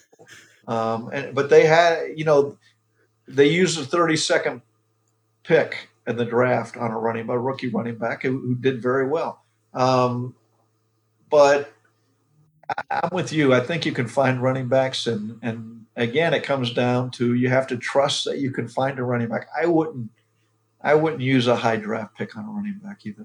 Um, and but they had, you know, they used a thirty-second pick in the draft on a running, a rookie running back who, who did very well. Um, but I, I'm with you. I think you can find running backs, and and again, it comes down to you have to trust that you can find a running back. I wouldn't, I wouldn't use a high draft pick on a running back either.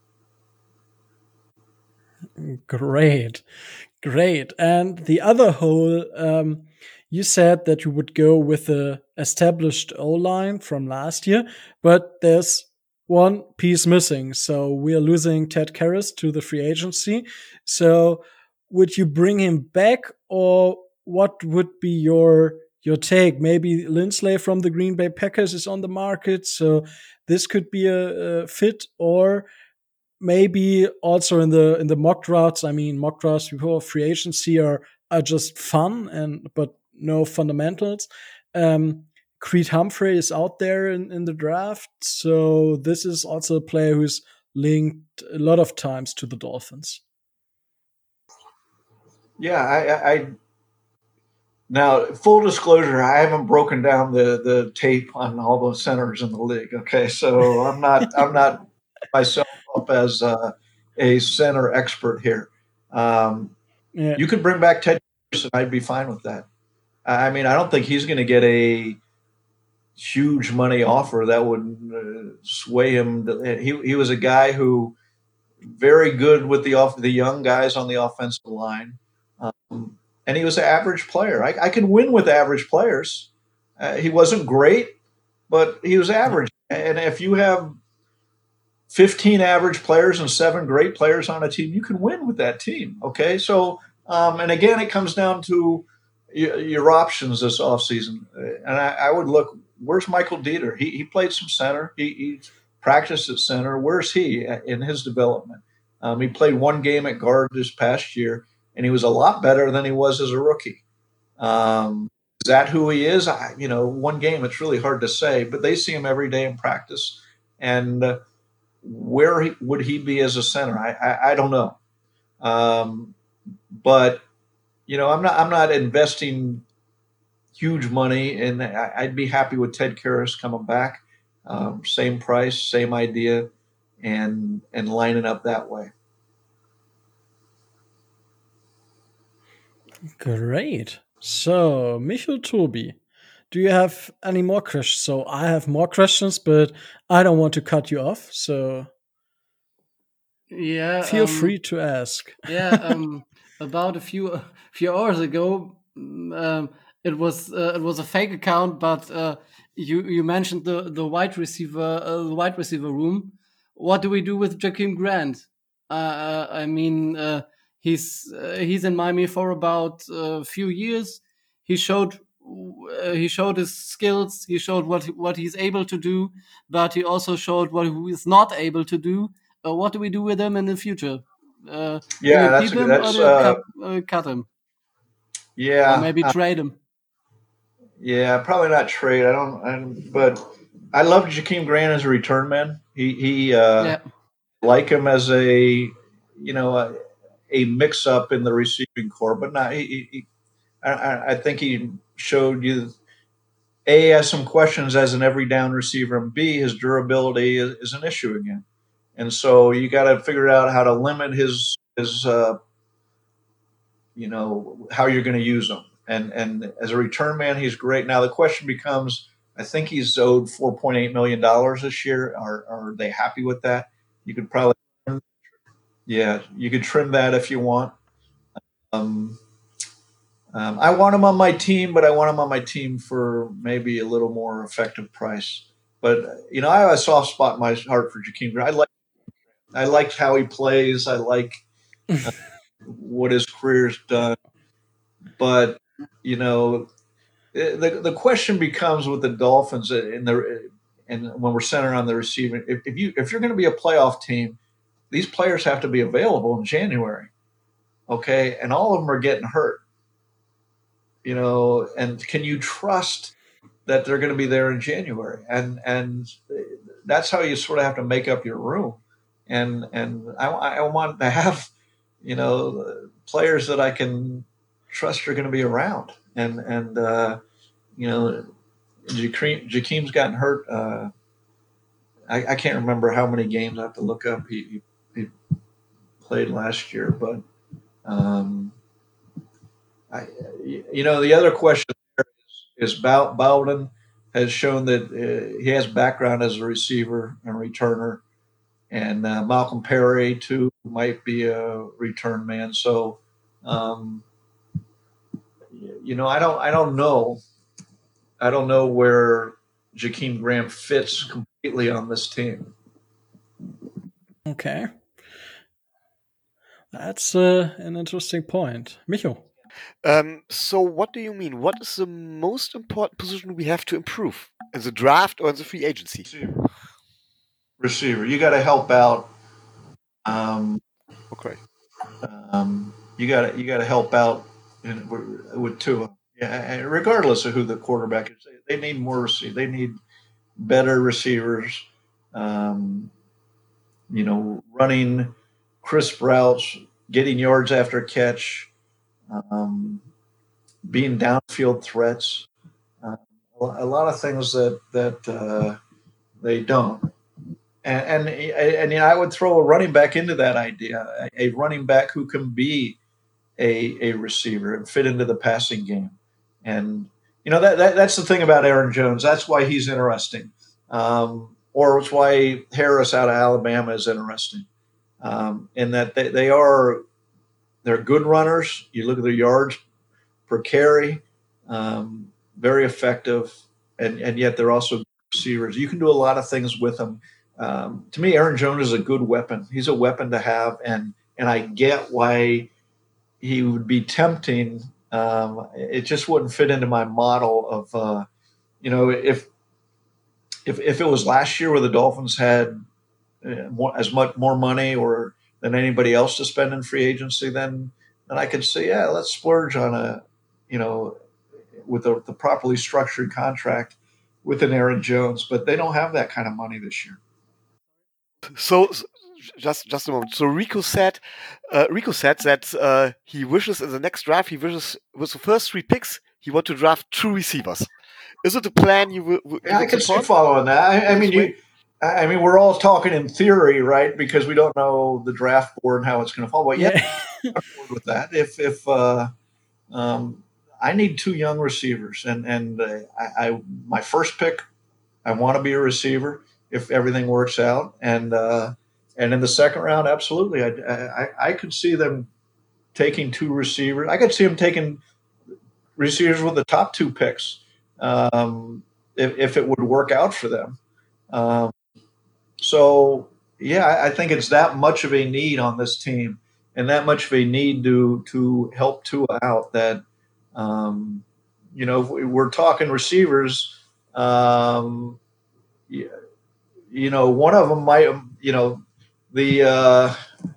Great, great. And the other hole, um, you said that you would go with the established O-line from last year, but there's one piece missing. So we're losing Ted Karras to the free agency. So would you bring him back, or what would be your your take? Maybe Lindsley from the Green Bay Packers is on the market, so this could be a, a fit, or maybe also in the in the mock drafts. I mean, mock drafts before free agency are are just fun and but no fundamentals. Um, Creed Humphrey is out there in, in the draft, so this is also a player who's linked a lot of times to the Dolphins. Yeah, I, I now full disclosure, I haven't broken down the the tape on all the centers in the league. Okay, so I'm not I'm not myself up as uh, a center expert here. Um, Yeah. You could bring back Ted Karras, and I'd be fine with that. I mean, I don't think he's going to get a huge money offer that would uh, sway him. To, he he was a guy who very good with the off the young guys on the offensive line, um, and he was an average player. I, I can win with average players. Uh, he wasn't great, but he was average. And if you have fifteen average players and seven great players on a team, you can win with that team. Okay, so um, and again, it comes down to your, your options this offseason. And I, I would look. Where's Michael Dieter? He he played some center. He, he practiced at center. Where's he in his development? Um, he played one game at guard this past year, and he was a lot better than he was as a rookie. Um, is that who he is? I, you know, one game, it's really hard to say, but they see him every day in practice. And uh, where he, would he be as a center? I, I, I don't know. Um, but, you know, I'm not, I'm not investing huge money, and I'd be happy with Ted Karras coming back. Um, same price, same idea, and and lining up that way. Great. So, Michael, Toby, do you have any more questions? So, I have more questions, but I don't want to cut you off. So, yeah, feel um, free to ask. yeah, um, about a few a few hours ago, um, it was uh, it was a fake account, but uh, you you mentioned the the wide receiver uh, the wide receiver room. What do we do with Jakeem Grant? Uh, I mean, uh, he's uh, he's in Miami for about a few years. He showed uh, he showed his skills. He showed what what he's able to do, but he also showed what he is not able to do. Uh, what do we do with him in the future? Uh, do Yeah, you that's keep a, him or that's do you uh, cut, uh, cut him or yeah, maybe uh, trade him? yeah, probably not trade. I don't, I don't but I love Jakeem Grant as a return man. He he uh, Yeah, like him as a you know a, a mix up in the receiving core, but not. He, he, I, I think he showed you a has some questions as an every down receiver, and B his durability is, is an issue again, and so you got to figure out how to limit his his uh, you know how you're going to use him. And and as a return man, he's great. Now the question becomes, I think he's owed four point eight million dollars this year. Are are they happy with that? You could probably, yeah, you could trim that if you want. Um, um, I want him on my team, but I want him on my team for maybe a little more effective price. But you know, I have a soft spot in my heart for Jakeem Grant. I like I like how he plays. I like uh, what his career's done. But you know, the the question becomes with the Dolphins in the and when we're centered on the receiving, if, if you if you're going to be a playoff team, these players have to be available in January, okay? And all of them are getting hurt, you know. And can you trust that they're going to be there in January? And and that's how you sort of have to make up your room. And and I, I want to have, you know, players that I can trust are going to be around. And and uh, you know, Jakeem, Jakeem's gotten hurt. Uh, I, I can't remember how many games. I have to look up. He, he, he played last year, but um, I, you know, the other question is, is Bow, Bowden has shown that uh, he has background as a receiver and returner, and uh, Malcolm Perry too might be a return man. So, um, you know, I don't, I don't know, I don't know where Jakeem Grant fits completely on this team. Okay. That's uh, an interesting point. Micho. Um, so what do you mean? What is the most important position we have to improve in the draft or in the free agency? Receiver. Receiver. You got to help out. Um, Okay. um, you got to you got to help out in, with Tua. Yeah, regardless of who the quarterback is, they need more receive. They need better receivers. Um, you know, running crisp routes, getting yards after catch, um, being downfield threats. Uh, a lot of things that that uh, they don't. And, and and I would throw a running back into that idea, a running back who can be a a receiver and fit into the passing game. and you know that, that that's the thing about Aaron Jones. That's why he's interesting, um, or it's why Harris out of Alabama is interesting, um, in that they, they are they're good runners. You look at their yards per carry, um, very effective, and and yet they're also receivers. You can do a lot of things with them. Um, to me, Aaron Jones is a good weapon. He's a weapon to have, and and I get why he would be tempting. Um, it just wouldn't fit into my model of, uh, you know, if if if it was last year where the Dolphins had uh, more, as much more money or than anybody else to spend in free agency, then then I could say, yeah, let's splurge on a, you know, with a, the properly structured contract with an Aaron Jones. But they don't have that kind of money this year. So, s- just just a moment. So Rico said, uh, Rico said that uh, he wishes in the next draft, he wishes with the first three picks, he want to draft two receivers. Is it a plan you will you Yeah, I would could see support? following that. I, I in mean, this way? you. I I mean, we're all talking in theory, right? Because we don't know the draft board and how it's going to fall. But yeah, Yeah. I'm on board with that. If if uh, um, I need two young receivers, and and uh, I, I my first pick, I want to be a receiver if everything works out, and uh, and in the second round, absolutely, I, I I could see them taking two receivers. I could see them taking receivers with the top two picks, um, if if it would work out for them. Um, so yeah, I, I think it's that much of a need on this team, and that much of a need to to help Tua out that, um, you know, if we- we're talking receivers. Um, y- you know, one of them might, you know, the uh,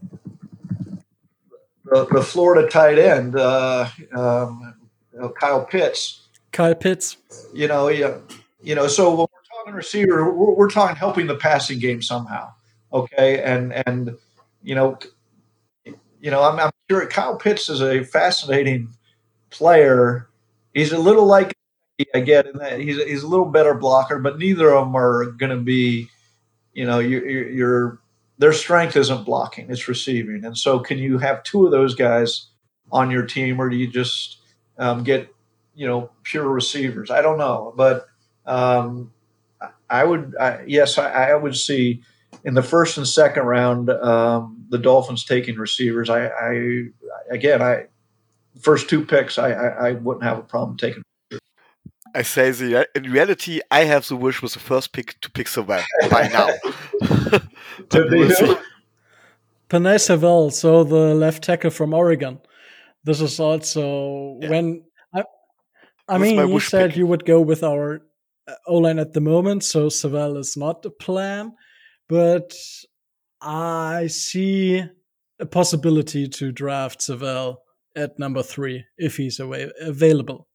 the, the Florida tight end, uh, um, uh, Kyle Pitts. Kyle Pitts. You know, yeah, you know. So when we're talking receiver, we're, we're talking helping the passing game somehow. Okay, and and you know, you know, I'm, I'm sure Kyle Pitts is a fascinating player. He's a little like I get in that he's he's a little better blocker, but neither of them are going to be. You know, you, you, you're their strength isn't blocking; it's receiving. And so, can you have two of those guys on your team, or do you just um, get you know pure receivers? I don't know, but um, I would I, yes, I, I would see in the first and second round um, the Dolphins taking receivers. I, I again, I first two picks, I, I, I wouldn't have a problem taking. I say the in reality, I have the wish with the first pick to pick Sewell by now. But we will see. Panay Sewell, so the left tackle from Oregon. This is also Yeah. when I, I This is my mean, you wish said pick. you would go with our uh, O line at the moment, so Sewell is not a plan, but I see a possibility to draft Sewell at number three if he's away, available.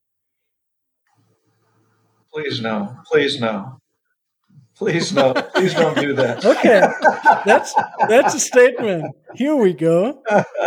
Please no, please no, please no, please don't do that. Okay, that's that's a statement. Here we go.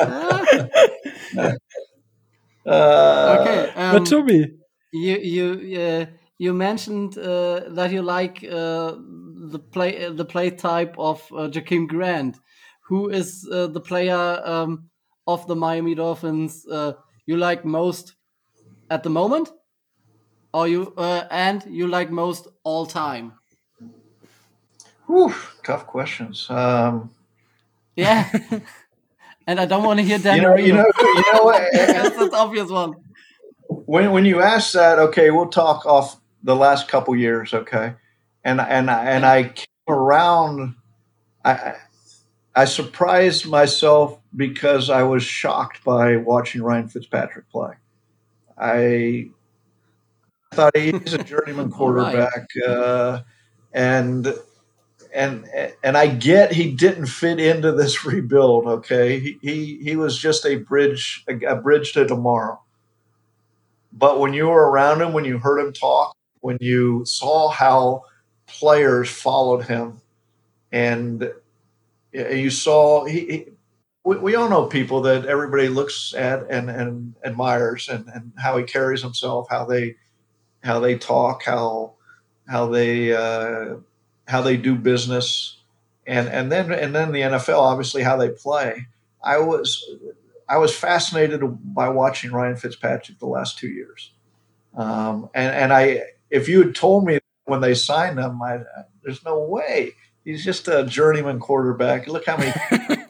Okay. Uh, But Um, Toby, you you uh, you mentioned uh, that you like uh, the play uh, the play type of uh, Jakeem Grant, who is uh, the player um, of the Miami Dolphins uh, you like most at the moment, or you uh, and you like most all time. whew, tough questions. Um, Yeah, and I don't want to hear Dan you know, you Marino know, you know. because that's the obvious one. When when you ask that, okay, we'll talk off the last couple years, okay, and and and Yeah. I came around. I I surprised myself because I was shocked by watching Ryan Fitzpatrick play. I thought he's a journeyman All right. quarterback, uh, and and and I get he didn't fit into this rebuild. Okay, he he, he was just a bridge a, a bridge to tomorrow. But when you were around him, when you heard him talk, when you saw how players followed him, and you saw he, he we, we all know people that everybody looks at and, and admires, and, and how he carries himself, how they how they talk, how how they uh, how they do business, and and then and then the N F L, obviously how they play. I was I was fascinated by watching Ryan Fitzpatrick the last two years. Um, and and I, if you had told me when they signed him, I, there's no way. He's just a journeyman quarterback. Look how many.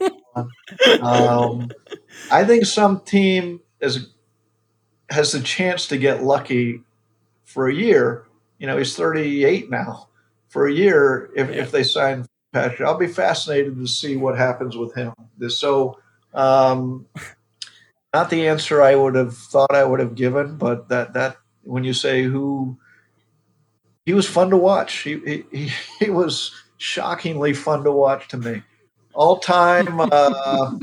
um, I think some team is has the chance to get lucky for a year. You know, he's thirty-eight now. For a year, if, Yeah. if they sign Patrick, I'll be fascinated to see what happens with him. So, um, not the answer I would have thought I would have given, but that that when you say who, he was fun to watch. He he he was shockingly fun to watch to me. All time, uh,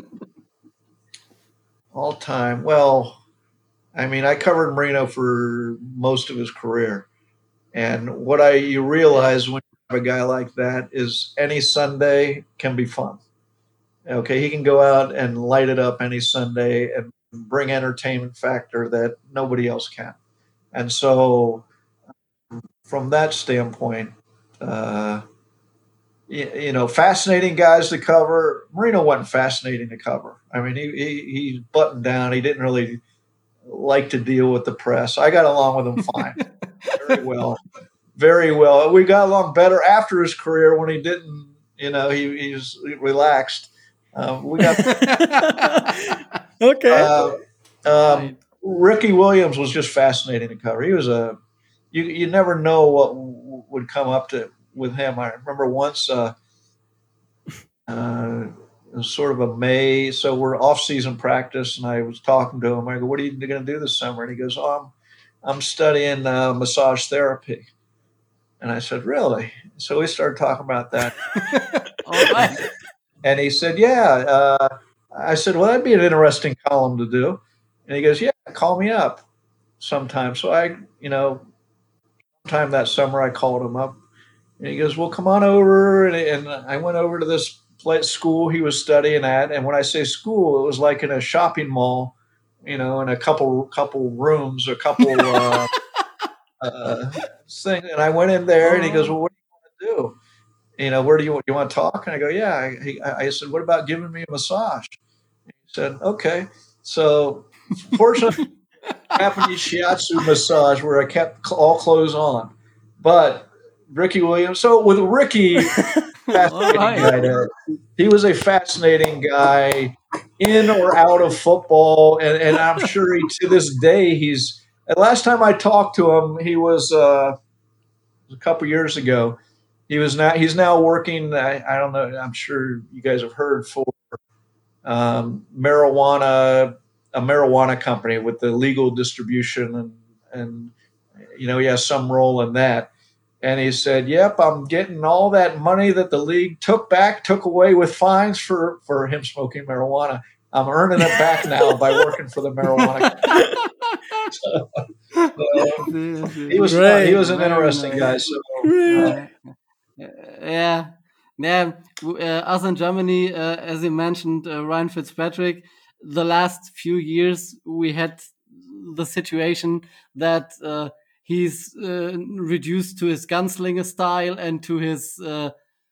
all time. Well, I mean, I covered Marino for most of his career, and what I you realize when you have a guy like that is any Sunday can be fun. Okay, he can go out and light it up any Sunday and bring entertainment factor that nobody else can. And so, from that standpoint, uh, you, you know, fascinating guys to cover. Marino wasn't fascinating to cover. I mean, he, he he buttoned down. He didn't really like to deal with the press. I got along with him fine, very well, very well. We got along better after his career when he didn't. You know, he he's relaxed. Uh, we got okay. Uh, um, Right. Ricky Williams was just fascinating to cover. He was a you you never know what w- would come up to with him. I remember once uh, uh, it was sort of a May, so we're off season practice, and I was talking to him. I go, "What are you going to do this summer?" And he goes, "Oh, I'm I'm studying uh, massage therapy." And I said, "Really?" So we started talking about that. All right. And he said, "Yeah." Uh, I said, "Well, that'd be an interesting column to do." And he goes, "Yeah, call me up sometime." So I, you know, sometime that summer I called him up, and he goes, "Well, come on over." And, and I went over to this place, school he was studying at. And when I say school, it was like in a shopping mall, you know, in a couple couple rooms, a couple uh, uh, things. And I went in there, and he goes, "Well, what do you want to do? You know, where do you, you want to talk?" And I go, "Yeah." I, he, I said, "What about giving me a massage?" He said, "Okay." So fortunately, Japanese shiatsu massage where I kept all clothes on. But Ricky Williams, so with Ricky, fascinating right. guy there. He was a fascinating guy in or out of football. And, and I'm sure he, to this day, he's, and last time I talked to him, he was uh, a couple years ago. He was now, he's now working, I, I don't know, I'm sure you guys have heard, for um, marijuana, a marijuana company with the legal distribution, and, and, you know, he has some role in that. And he said, "Yep, I'm getting all that money that the league took back, took away with fines for, for him smoking marijuana. I'm earning it back now by working for the marijuana company." So, so he was fun. He was an Very interesting nice. guy. So, Great. uh, Yeah, yeah. w- Uh, us in Germany, uh, as you mentioned, uh, Ryan Fitzpatrick. The last few years, we had the situation that uh, he's uh, reduced to his gunslinger style and to his uh,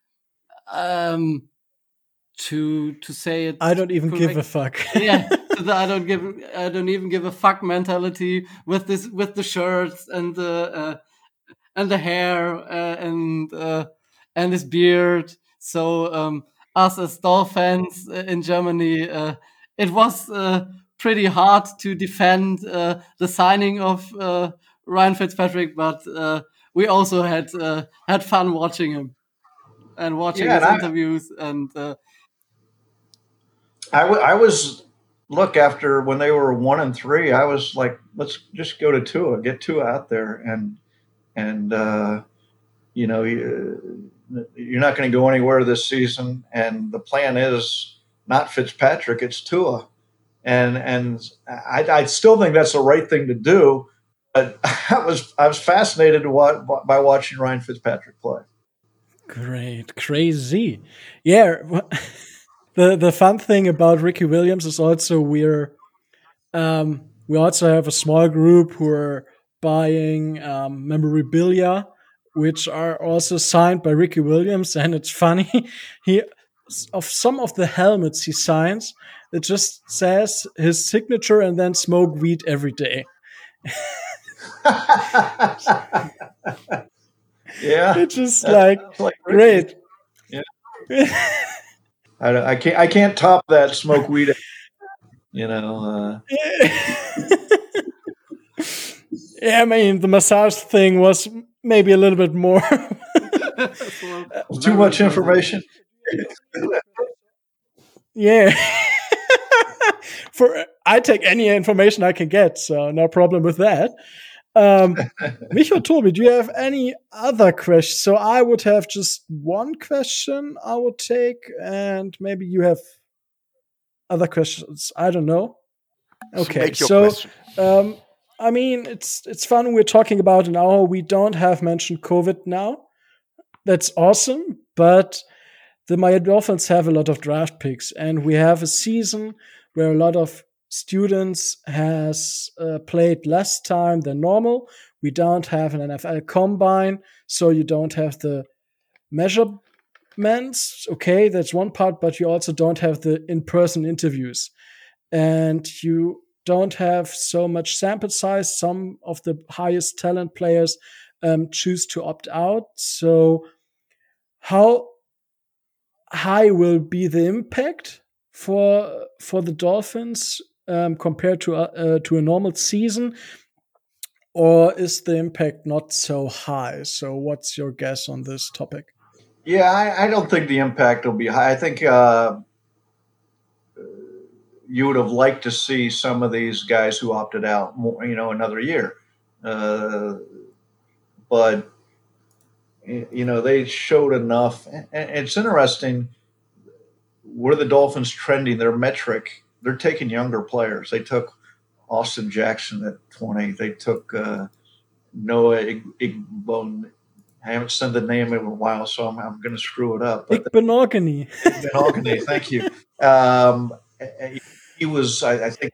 um to to say it I don't even give a correct. fuck. Yeah, to the I don't give I don't even give a fuck mentality with this with the shirts and the uh, and the hair uh, and uh, and his beard. So um, us as Dolphins uh, in Germany, uh, it was uh, pretty hard to defend uh, the signing of uh, Ryan Fitzpatrick, but uh, we also had uh, had fun watching him and watching yeah, and his I, interviews. And uh, I, w- I was look after when they were one and three. I was like, let's just go to Tua, get Tua out there, and and uh, you know, you, you're not going to go anywhere this season, and the plan is not Fitzpatrick, it's Tua, and and I, I still think that's the right thing to do. But I was I was fascinated to watch, by watching Ryan Fitzpatrick play. Great. Crazy. Yeah. The the fun thing about Ricky Williams is also we're um, we also have a small group who are buying um, memorabilia, which are also signed by Ricky Williams. And it's funny, he of some of the helmets he signs, it just says his signature and then smoke weed every day. Yeah, It's just that like, sounds like great. Yeah. I, I can't I can't top that smoke weed. You know. Uh, Yeah, I mean, the massage thing was maybe a little bit more. So, too very much impressive. information. Yeah. For I take any information I can get, so no problem with that. Um, Micho, Toby, do you have any other questions? So I would have just one question I would take, and maybe you have other questions. I don't know. So Okay, make your so question. um, I mean, it's it's fun. We're talking about an hour. We don't have mentioned COVID now. That's awesome, but the Miami Dolphins have a lot of draft picks, and we have a season where a lot of students has uh, played less time than normal. We don't have an N F L combine, so you don't have the measurements. Okay, that's one part, but you also don't have the in-person interviews, and you don't have so much sample size. Some of the highest talent players um, choose to opt out. So how high will be the impact for for the Dolphins um, compared to uh, uh, to a normal season, or is the impact not so high? So, what's your guess on this topic? Yeah, I, I don't think the impact will be high. I think uh, you would have liked to see some of these guys who opted out more, you know, another year. Uh, but you know, they showed enough. And it's interesting where the Dolphins trending. Their metric, they're taking younger players. They took Austin Jackson at twenty. They took uh, Noah Igbon. I haven't said the name in a while, so I'm, I'm going to screw it up. But Igbenogany. Igbenogany, thank you. Um, he was, I, I think,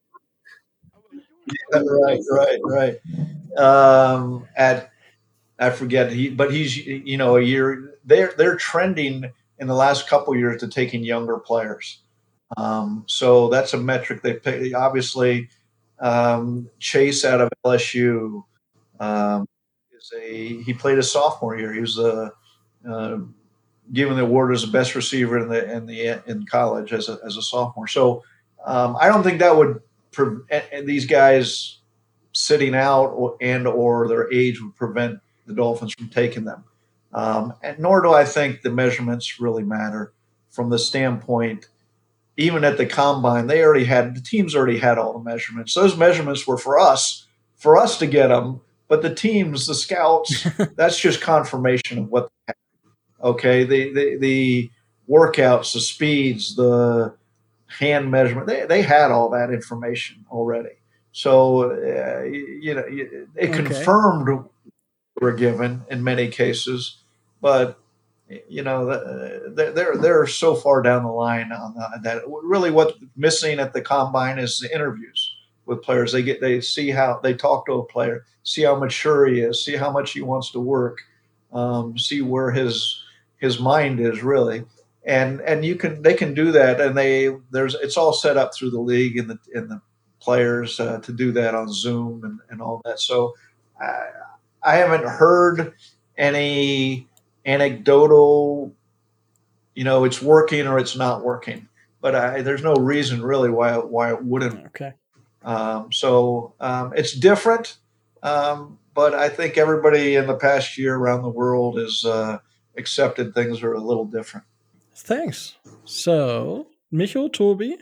yeah, right, right, right. Um, at I forget he, but he's you know a year. They're they're trending in the last couple of years to taking younger players. Um, so that's a metric they pick. Obviously, um, Chase out of L S U um, is a he played a sophomore year. He was a uh, given the award as the best receiver in the in the in college as a as a sophomore. So um, I don't think that would pre- and these guys sitting out or, and or their age would prevent the Dolphins from taking them. Um, and nor do I think the measurements really matter from the standpoint. Even at the combine, they already had the teams already had all the measurements. Those measurements were for us, for us to get them. But the teams, the scouts, that's just confirmation of what they have. Okay, the, the the workouts, the speeds, the hand measurement, they, they had all that information already. So, uh, you know, it Okay. confirmed were given in many cases, but you know, they're they're, they're so far down the line on that, that really what's missing at the combine is the interviews with players. They get they see how they talk to a player, see how mature he is, see how much he wants to work, um, see where his his mind is really. And and you can they can do that, and they there's it's all set up through the league and the and the players uh, to do that on Zoom and, and all that. So I, I haven't heard any anecdotal, you know, it's working or it's not working. But I, there's no reason really why why it wouldn't. Okay. Um, so um, it's different, um, but I think everybody in the past year around the world has uh, accepted things are a little different. Thanks. So, Micho, Toby?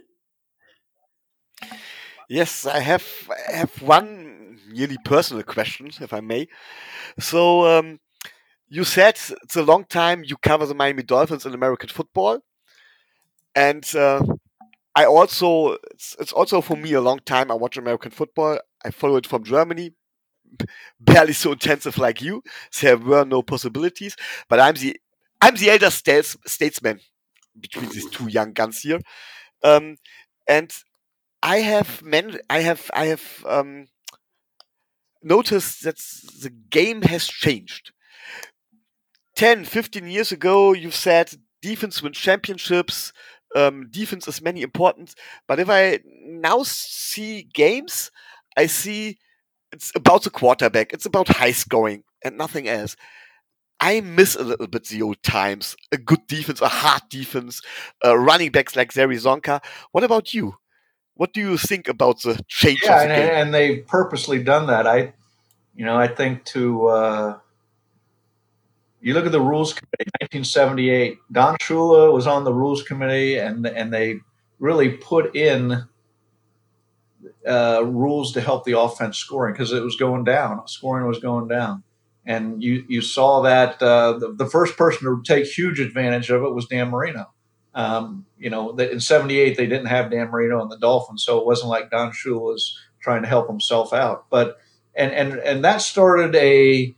Yes, I have I have one really personal question, if I may. So um, you said it's a long time you cover the Miami Dolphins in American football, and uh, I also it's, it's also for me a long time I watch American football. I follow it from Germany, barely so intensive like you. There were no possibilities, but I'm the I'm the elder states, statesman between these two young guns here, um, and I have men I have I have um, noticed that the game has changed. ten, fifteen years ago, you said defense wins championships. Um, defense is many important. But if I now see games, I see it's about the quarterback. It's about high scoring and nothing else. I miss a little bit the old times. A good defense, a hard defense, uh, running backs like Zary Zonka. What about you? What do you think about the change Yeah, of the and, game? and they've purposely done that. I, you know, I think to uh, you look at the rules committee, nineteen seventy-eight. Don Shula was on the rules committee, and and they really put in uh, rules to help the offense scoring because it was going down. Scoring was going down, and you you saw that uh, the, the first person to take huge advantage of it was Dan Marino. Um, you know, in seventy-eight they didn't have Dan Marino and the Dolphins, so it wasn't like Don Shula was trying to help himself out. But and and and that started a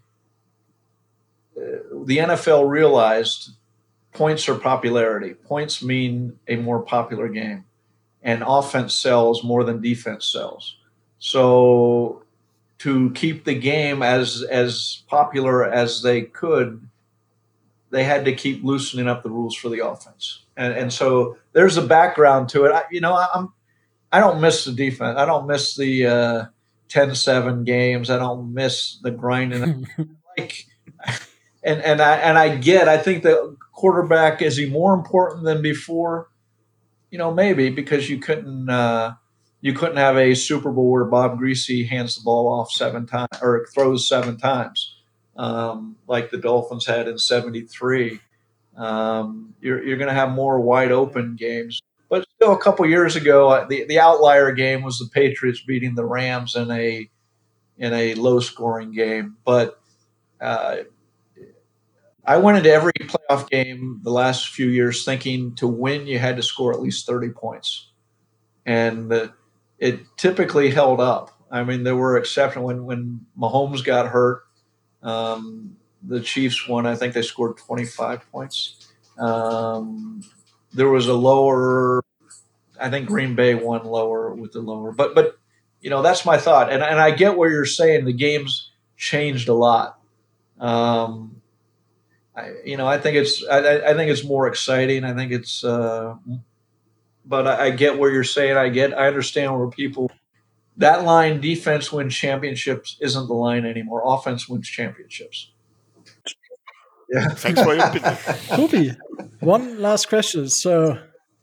uh, the N F L realized points are popularity. Points mean a more popular game, and offense sells more than defense sells. So to keep the game as as popular as they could, they had to keep loosening up the rules for the offense. And and so there's a background to it. I, you know, I'm I don't miss the defense. I don't miss the uh, ten seven games. I don't miss the grinding. like and and I and I get. I think the quarterback, is he more important than before? You know, maybe because you couldn't uh, you couldn't have a Super Bowl where Bob Greasy hands the ball off seven times or throws seven times, um, like the Dolphins had in seventy-three. Um, you're you're going to have more wide open games. But still, a couple years ago, uh, the the outlier game was the Patriots beating the Rams in a in a low scoring game. But uh, I went into every playoff game the last few years thinking to win you had to score at least thirty points, and uh, it typically held up. I mean, there were exceptions when when Mahomes got hurt. Um, the Chiefs won. I think they scored twenty-five points. Um, there was a lower. I think Green Bay won lower with the lower, but but you know that's my thought, and and I get where you're saying the game's changed a lot. Um, I, you know, I think it's I, I think it's more exciting. I think it's, uh, but I, I get where you're saying. I get I understand where people that line defense wins championships isn't the line anymore. Offense wins championships. Yeah. Thanks for your opinion. Toby, one last question. So,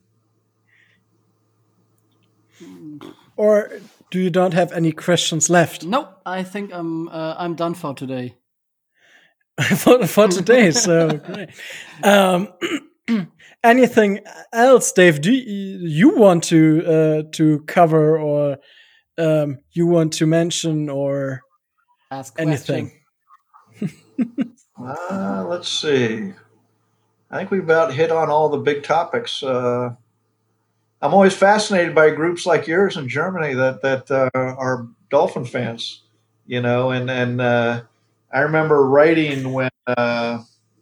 or do you don't have any questions left? Nope, I think I'm uh, I'm done for today. for, for today, so great. Um, anything else, Dave? Do you, you want to uh, to cover or um, you want to mention or Ask anything? uh, let's see. I think we've about hit on all the big topics. Uh, I'm always fascinated by groups like yours in Germany that that uh, are Dolphin fans, you know, and and uh, I remember writing when uh,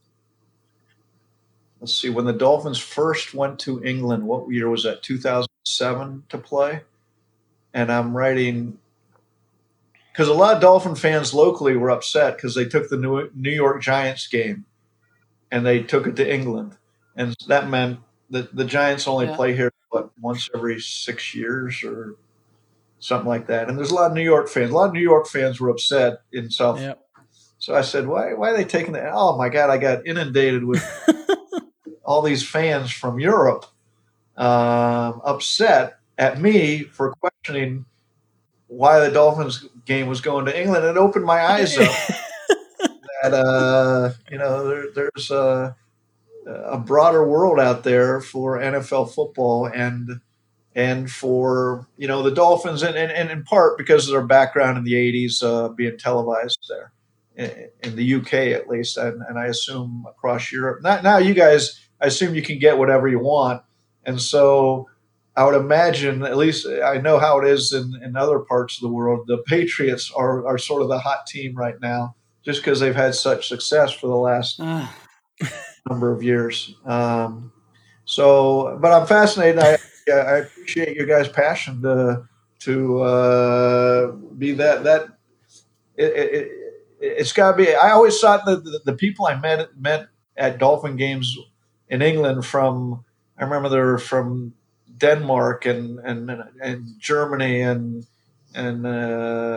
let's see when the Dolphins first went to England. What year was that? two thousand seven to play, and I'm writing because a lot of Dolphin fans locally were upset because they took the New New York Giants game and they took it to England, and that meant that the Giants only Yeah. play here what once every six years or something like that. And there's a lot of New York fans. A lot of New York fans were upset in South. Yeah. So I said, why, why are they taking that? Oh my God, I got inundated with all these fans from Europe um, upset at me for questioning why the Dolphins game was going to England. It opened my eyes up that, uh, you know, there, there's a, a broader world out there for N F L football and and for you know the Dolphins, and, and, and in part because of their background in the eighties uh, being televised there in, in the U K at least, and, and I assume across Europe. Not, now you guys, I assume you can get whatever you want, and so I would imagine, at least I know how it is in, in other parts of the world, the Patriots are, are sort of the hot team right now just because they've had such success for the last Uh, number of years. Um, so, but I'm fascinated. I, I appreciate your guys' passion to to uh, be that that. It, it, it's got to be. I always thought that the, the people I met met at Dolphin games in England from. I remember they were from Denmark and and and Germany and and uh,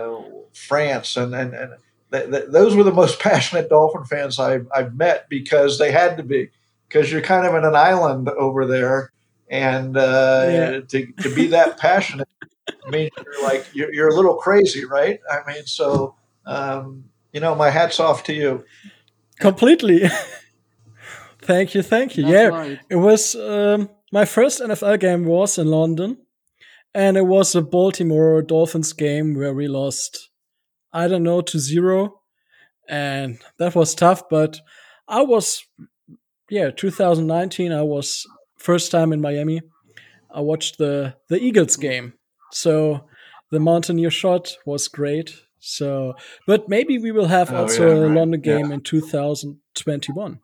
France, and and, and th- th- those were the most passionate Dolphin fans I've, I've met, because they had to be, because you're kind of in an island over there, and uh, Yeah. to to be that passionate means you're like you're, you're a little crazy, right? I mean, so um, you know, my hat's off to you. Completely. Thank you, thank you. That's Yeah, right. it was um, my first N F L game was in London, and it was a Baltimore Dolphins game where we lost, I don't know, to zero, and that was tough. But I was, yeah, twenty nineteen. I was first time in Miami. I watched the the Eagles game, so the Mountaineer shot was great. So, but maybe we will have Oh also yeah, a right. London Yeah. game in two thousand twenty-one.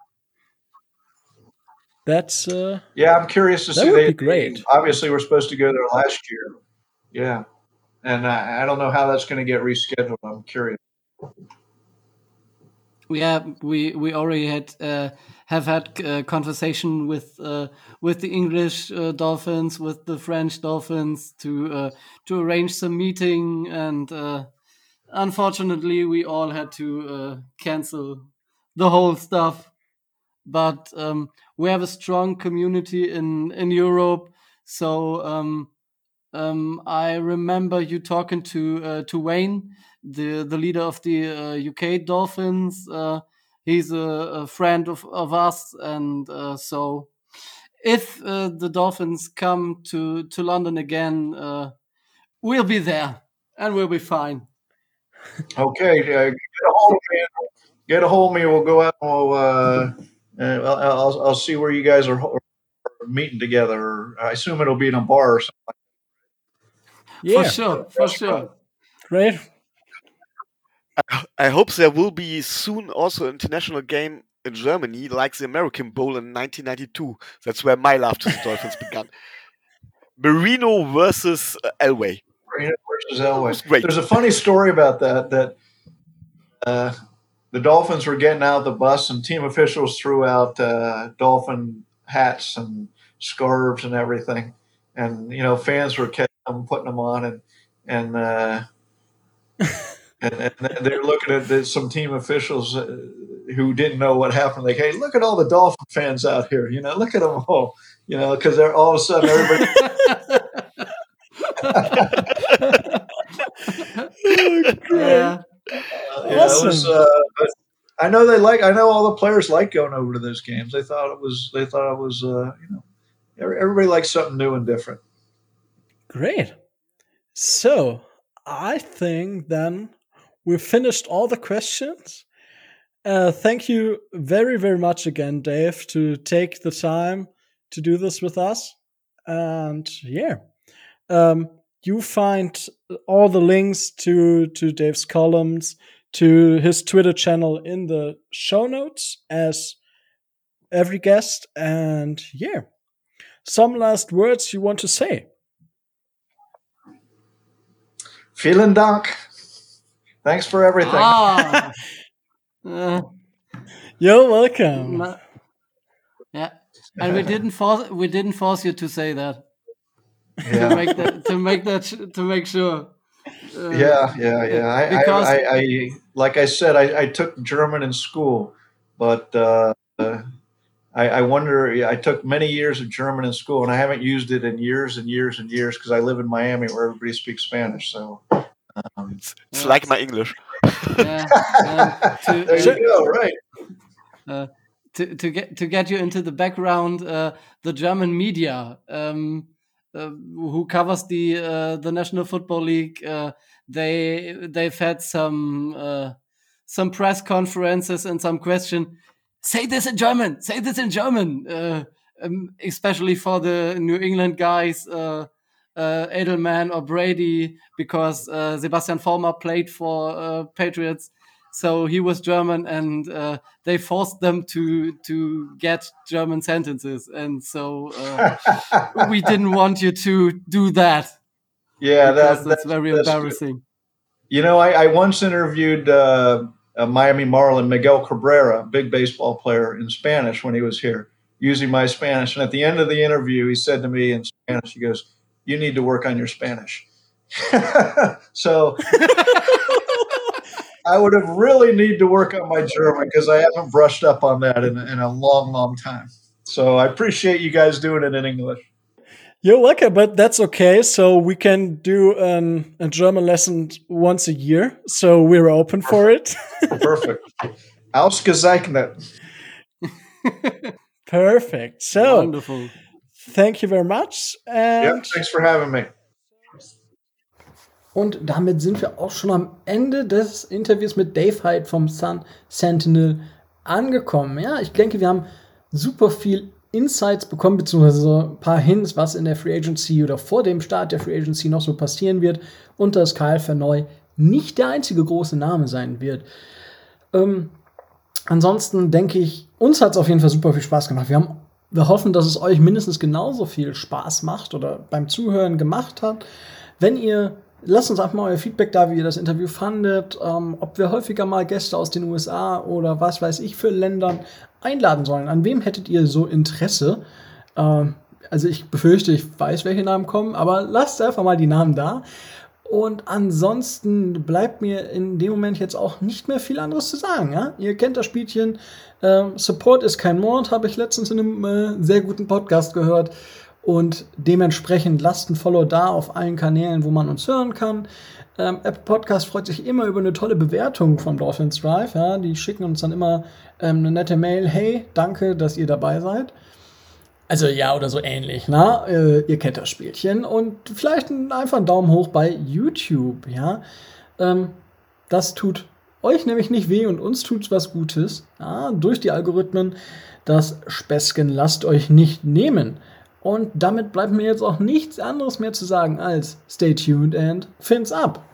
That's uh, Yeah, I'm curious to that see. would They, be they great. obviously were supposed to go there last year. Yeah, and I, I don't know how that's going to get rescheduled. I'm curious. Yeah, we we already had uh, have had uh, conversation with uh, with the English uh, Dolphins, with the French Dolphins to uh, to arrange some meeting, and uh, unfortunately, we all had to uh, cancel the whole stuff. But um, we have a strong community in in Europe, so um, um, I remember you talking to uh, to Wayne, the the leader of the uh, U K Dolphins. Uh, he's a, a friend of, of us, and uh, so if uh, the Dolphins come to to London again, uh, we'll be there and we'll be fine. Okay, uh, get a hold of me. Get a hold of me. We'll go out and we'll. Uh, uh, I'll, I'll I'll see where you guys are, are meeting together. I assume it'll be in a bar or something. For Yeah, sure, for sure. great. I, I hope there will be soon also an international game in Germany, like the American Bowl in nineteen ninety-two. That's where my love to the Dolphins began. Marino versus uh, Elway. Marino versus It Elway. was great. There's a funny story about that. That uh, the Dolphins were getting out of the bus, and team officials threw out uh, Dolphin hats and scarves and everything, and you know, fans were catching them, putting them on, and and. Uh, And, and they're looking at the, some team officials uh, who didn't know what happened. Like, hey, look at all the Dolphin fans out here. You know, look at them all. You know, because they're all of a sudden everybody. Yeah. Uh, you know, it was, Awesome. uh, but I know they like. I know all the players like going over to those games. They thought it was. They thought it was. Uh, you know, every- everybody likes something new and different. Great. So I think then we've finished all the questions. Uh, thank you very, very much again, Dave, to take the time to do this with us. And yeah, um, you find all the links to to Dave's columns, to his Twitter channel in the show notes, as every guest. And yeah, some last words you want to say? Vielen Dank. Thanks for everything. Ah. Uh, You're welcome. no- yeah, and we didn't force we didn't force you to say that to Yeah. make that to make that sh- to make sure. Uh, Yeah, yeah, yeah. I, I, because I, I, like I said, I, I took German in school, but uh, uh, I, I wonder. I took many years of German in school, and I haven't used it in years and years and years because I live in Miami, where everybody speaks Spanish. So um, It's, it's Yeah. like my English. yeah, and to, there Sure. you go. Right. uh, to to get to get you into the background, uh, the German media, um, uh, who covers the uh, the National Football League, uh, they they've had some uh, some press conferences and some question. Say this in German. Say this in German. Uh, um, especially for the New England guys, uh, uh, Edelman or Brady, because uh, Sebastian Vollmer played for uh, Patriots. So he was German, and uh, they forced them to to get German sentences, and so uh, we didn't want you to do that Yeah, because that, that's that's very that's good. embarrassing. You know, I, I once interviewed uh, a Miami Marlin, Miguel Cabrera, big baseball player, in Spanish when he was here, using my Spanish. And at the end of the interview, he said to me in Spanish, he goes, "You need to work on your Spanish." So I would have really need to work on my German because I haven't brushed up on that in, in a long, long time. So I appreciate you guys doing it in English. You're welcome, but that's okay. So we can do an, a German lesson once a year. So we're open for it. Perfect. Ausgezeichnet. Perfect. So Wonderful. Thank you very much. And yep, thanks for having me. Und damit sind wir auch schon am Ende des Interviews mit Dave Hyde vom Sun Sentinel angekommen. Ja, ich denke, wir haben super viel Insights bekommen, beziehungsweise so ein paar Hints, was in der Free Agency oder vor dem Start der Free Agency noch so passieren wird und dass Kyle Vernooy nicht der einzige große Name sein wird. Ähm, ansonsten denke ich, uns hat es auf jeden Fall super viel Spaß gemacht. Wir haben, wir hoffen, dass es euch mindestens genauso viel Spaß macht oder beim Zuhören gemacht hat. Wenn ihr Lasst uns einfach mal euer Feedback da, wie ihr das Interview fandet, ähm, ob wir häufiger mal Gäste aus den U S A oder was weiß ich für Ländern einladen sollen. An wem hättet ihr so Interesse? Ähm, also ich befürchte, ich weiß, welche Namen kommen, aber lasst einfach mal die Namen da. Und ansonsten bleibt mir in dem Moment jetzt auch nicht mehr viel anderes zu sagen. Ja? Ihr kennt das Spielchen. Ähm, Support ist kein Mord, habe ich letztens in einem äh, sehr guten Podcast gehört. Und dementsprechend lasst ein Follow da auf allen Kanälen, wo man uns hören kann. Ähm, Apple Podcast freut sich immer über eine tolle Bewertung von Dolphins Drive. Ja, die schicken uns dann immer ähm, eine nette Mail. Hey, danke, dass ihr dabei seid. Also ja, oder so ähnlich. Na? Äh, ihr kennt das Spielchen. Und vielleicht einfach einen Daumen hoch bei YouTube. Ja, ähm, das tut euch nämlich nicht weh und uns tut's was Gutes. Ja, durch die Algorithmen. Das Späßchen lasst euch nicht nehmen. Und damit bleibt mir jetzt auch nichts anderes mehr zu sagen als stay tuned and fins up.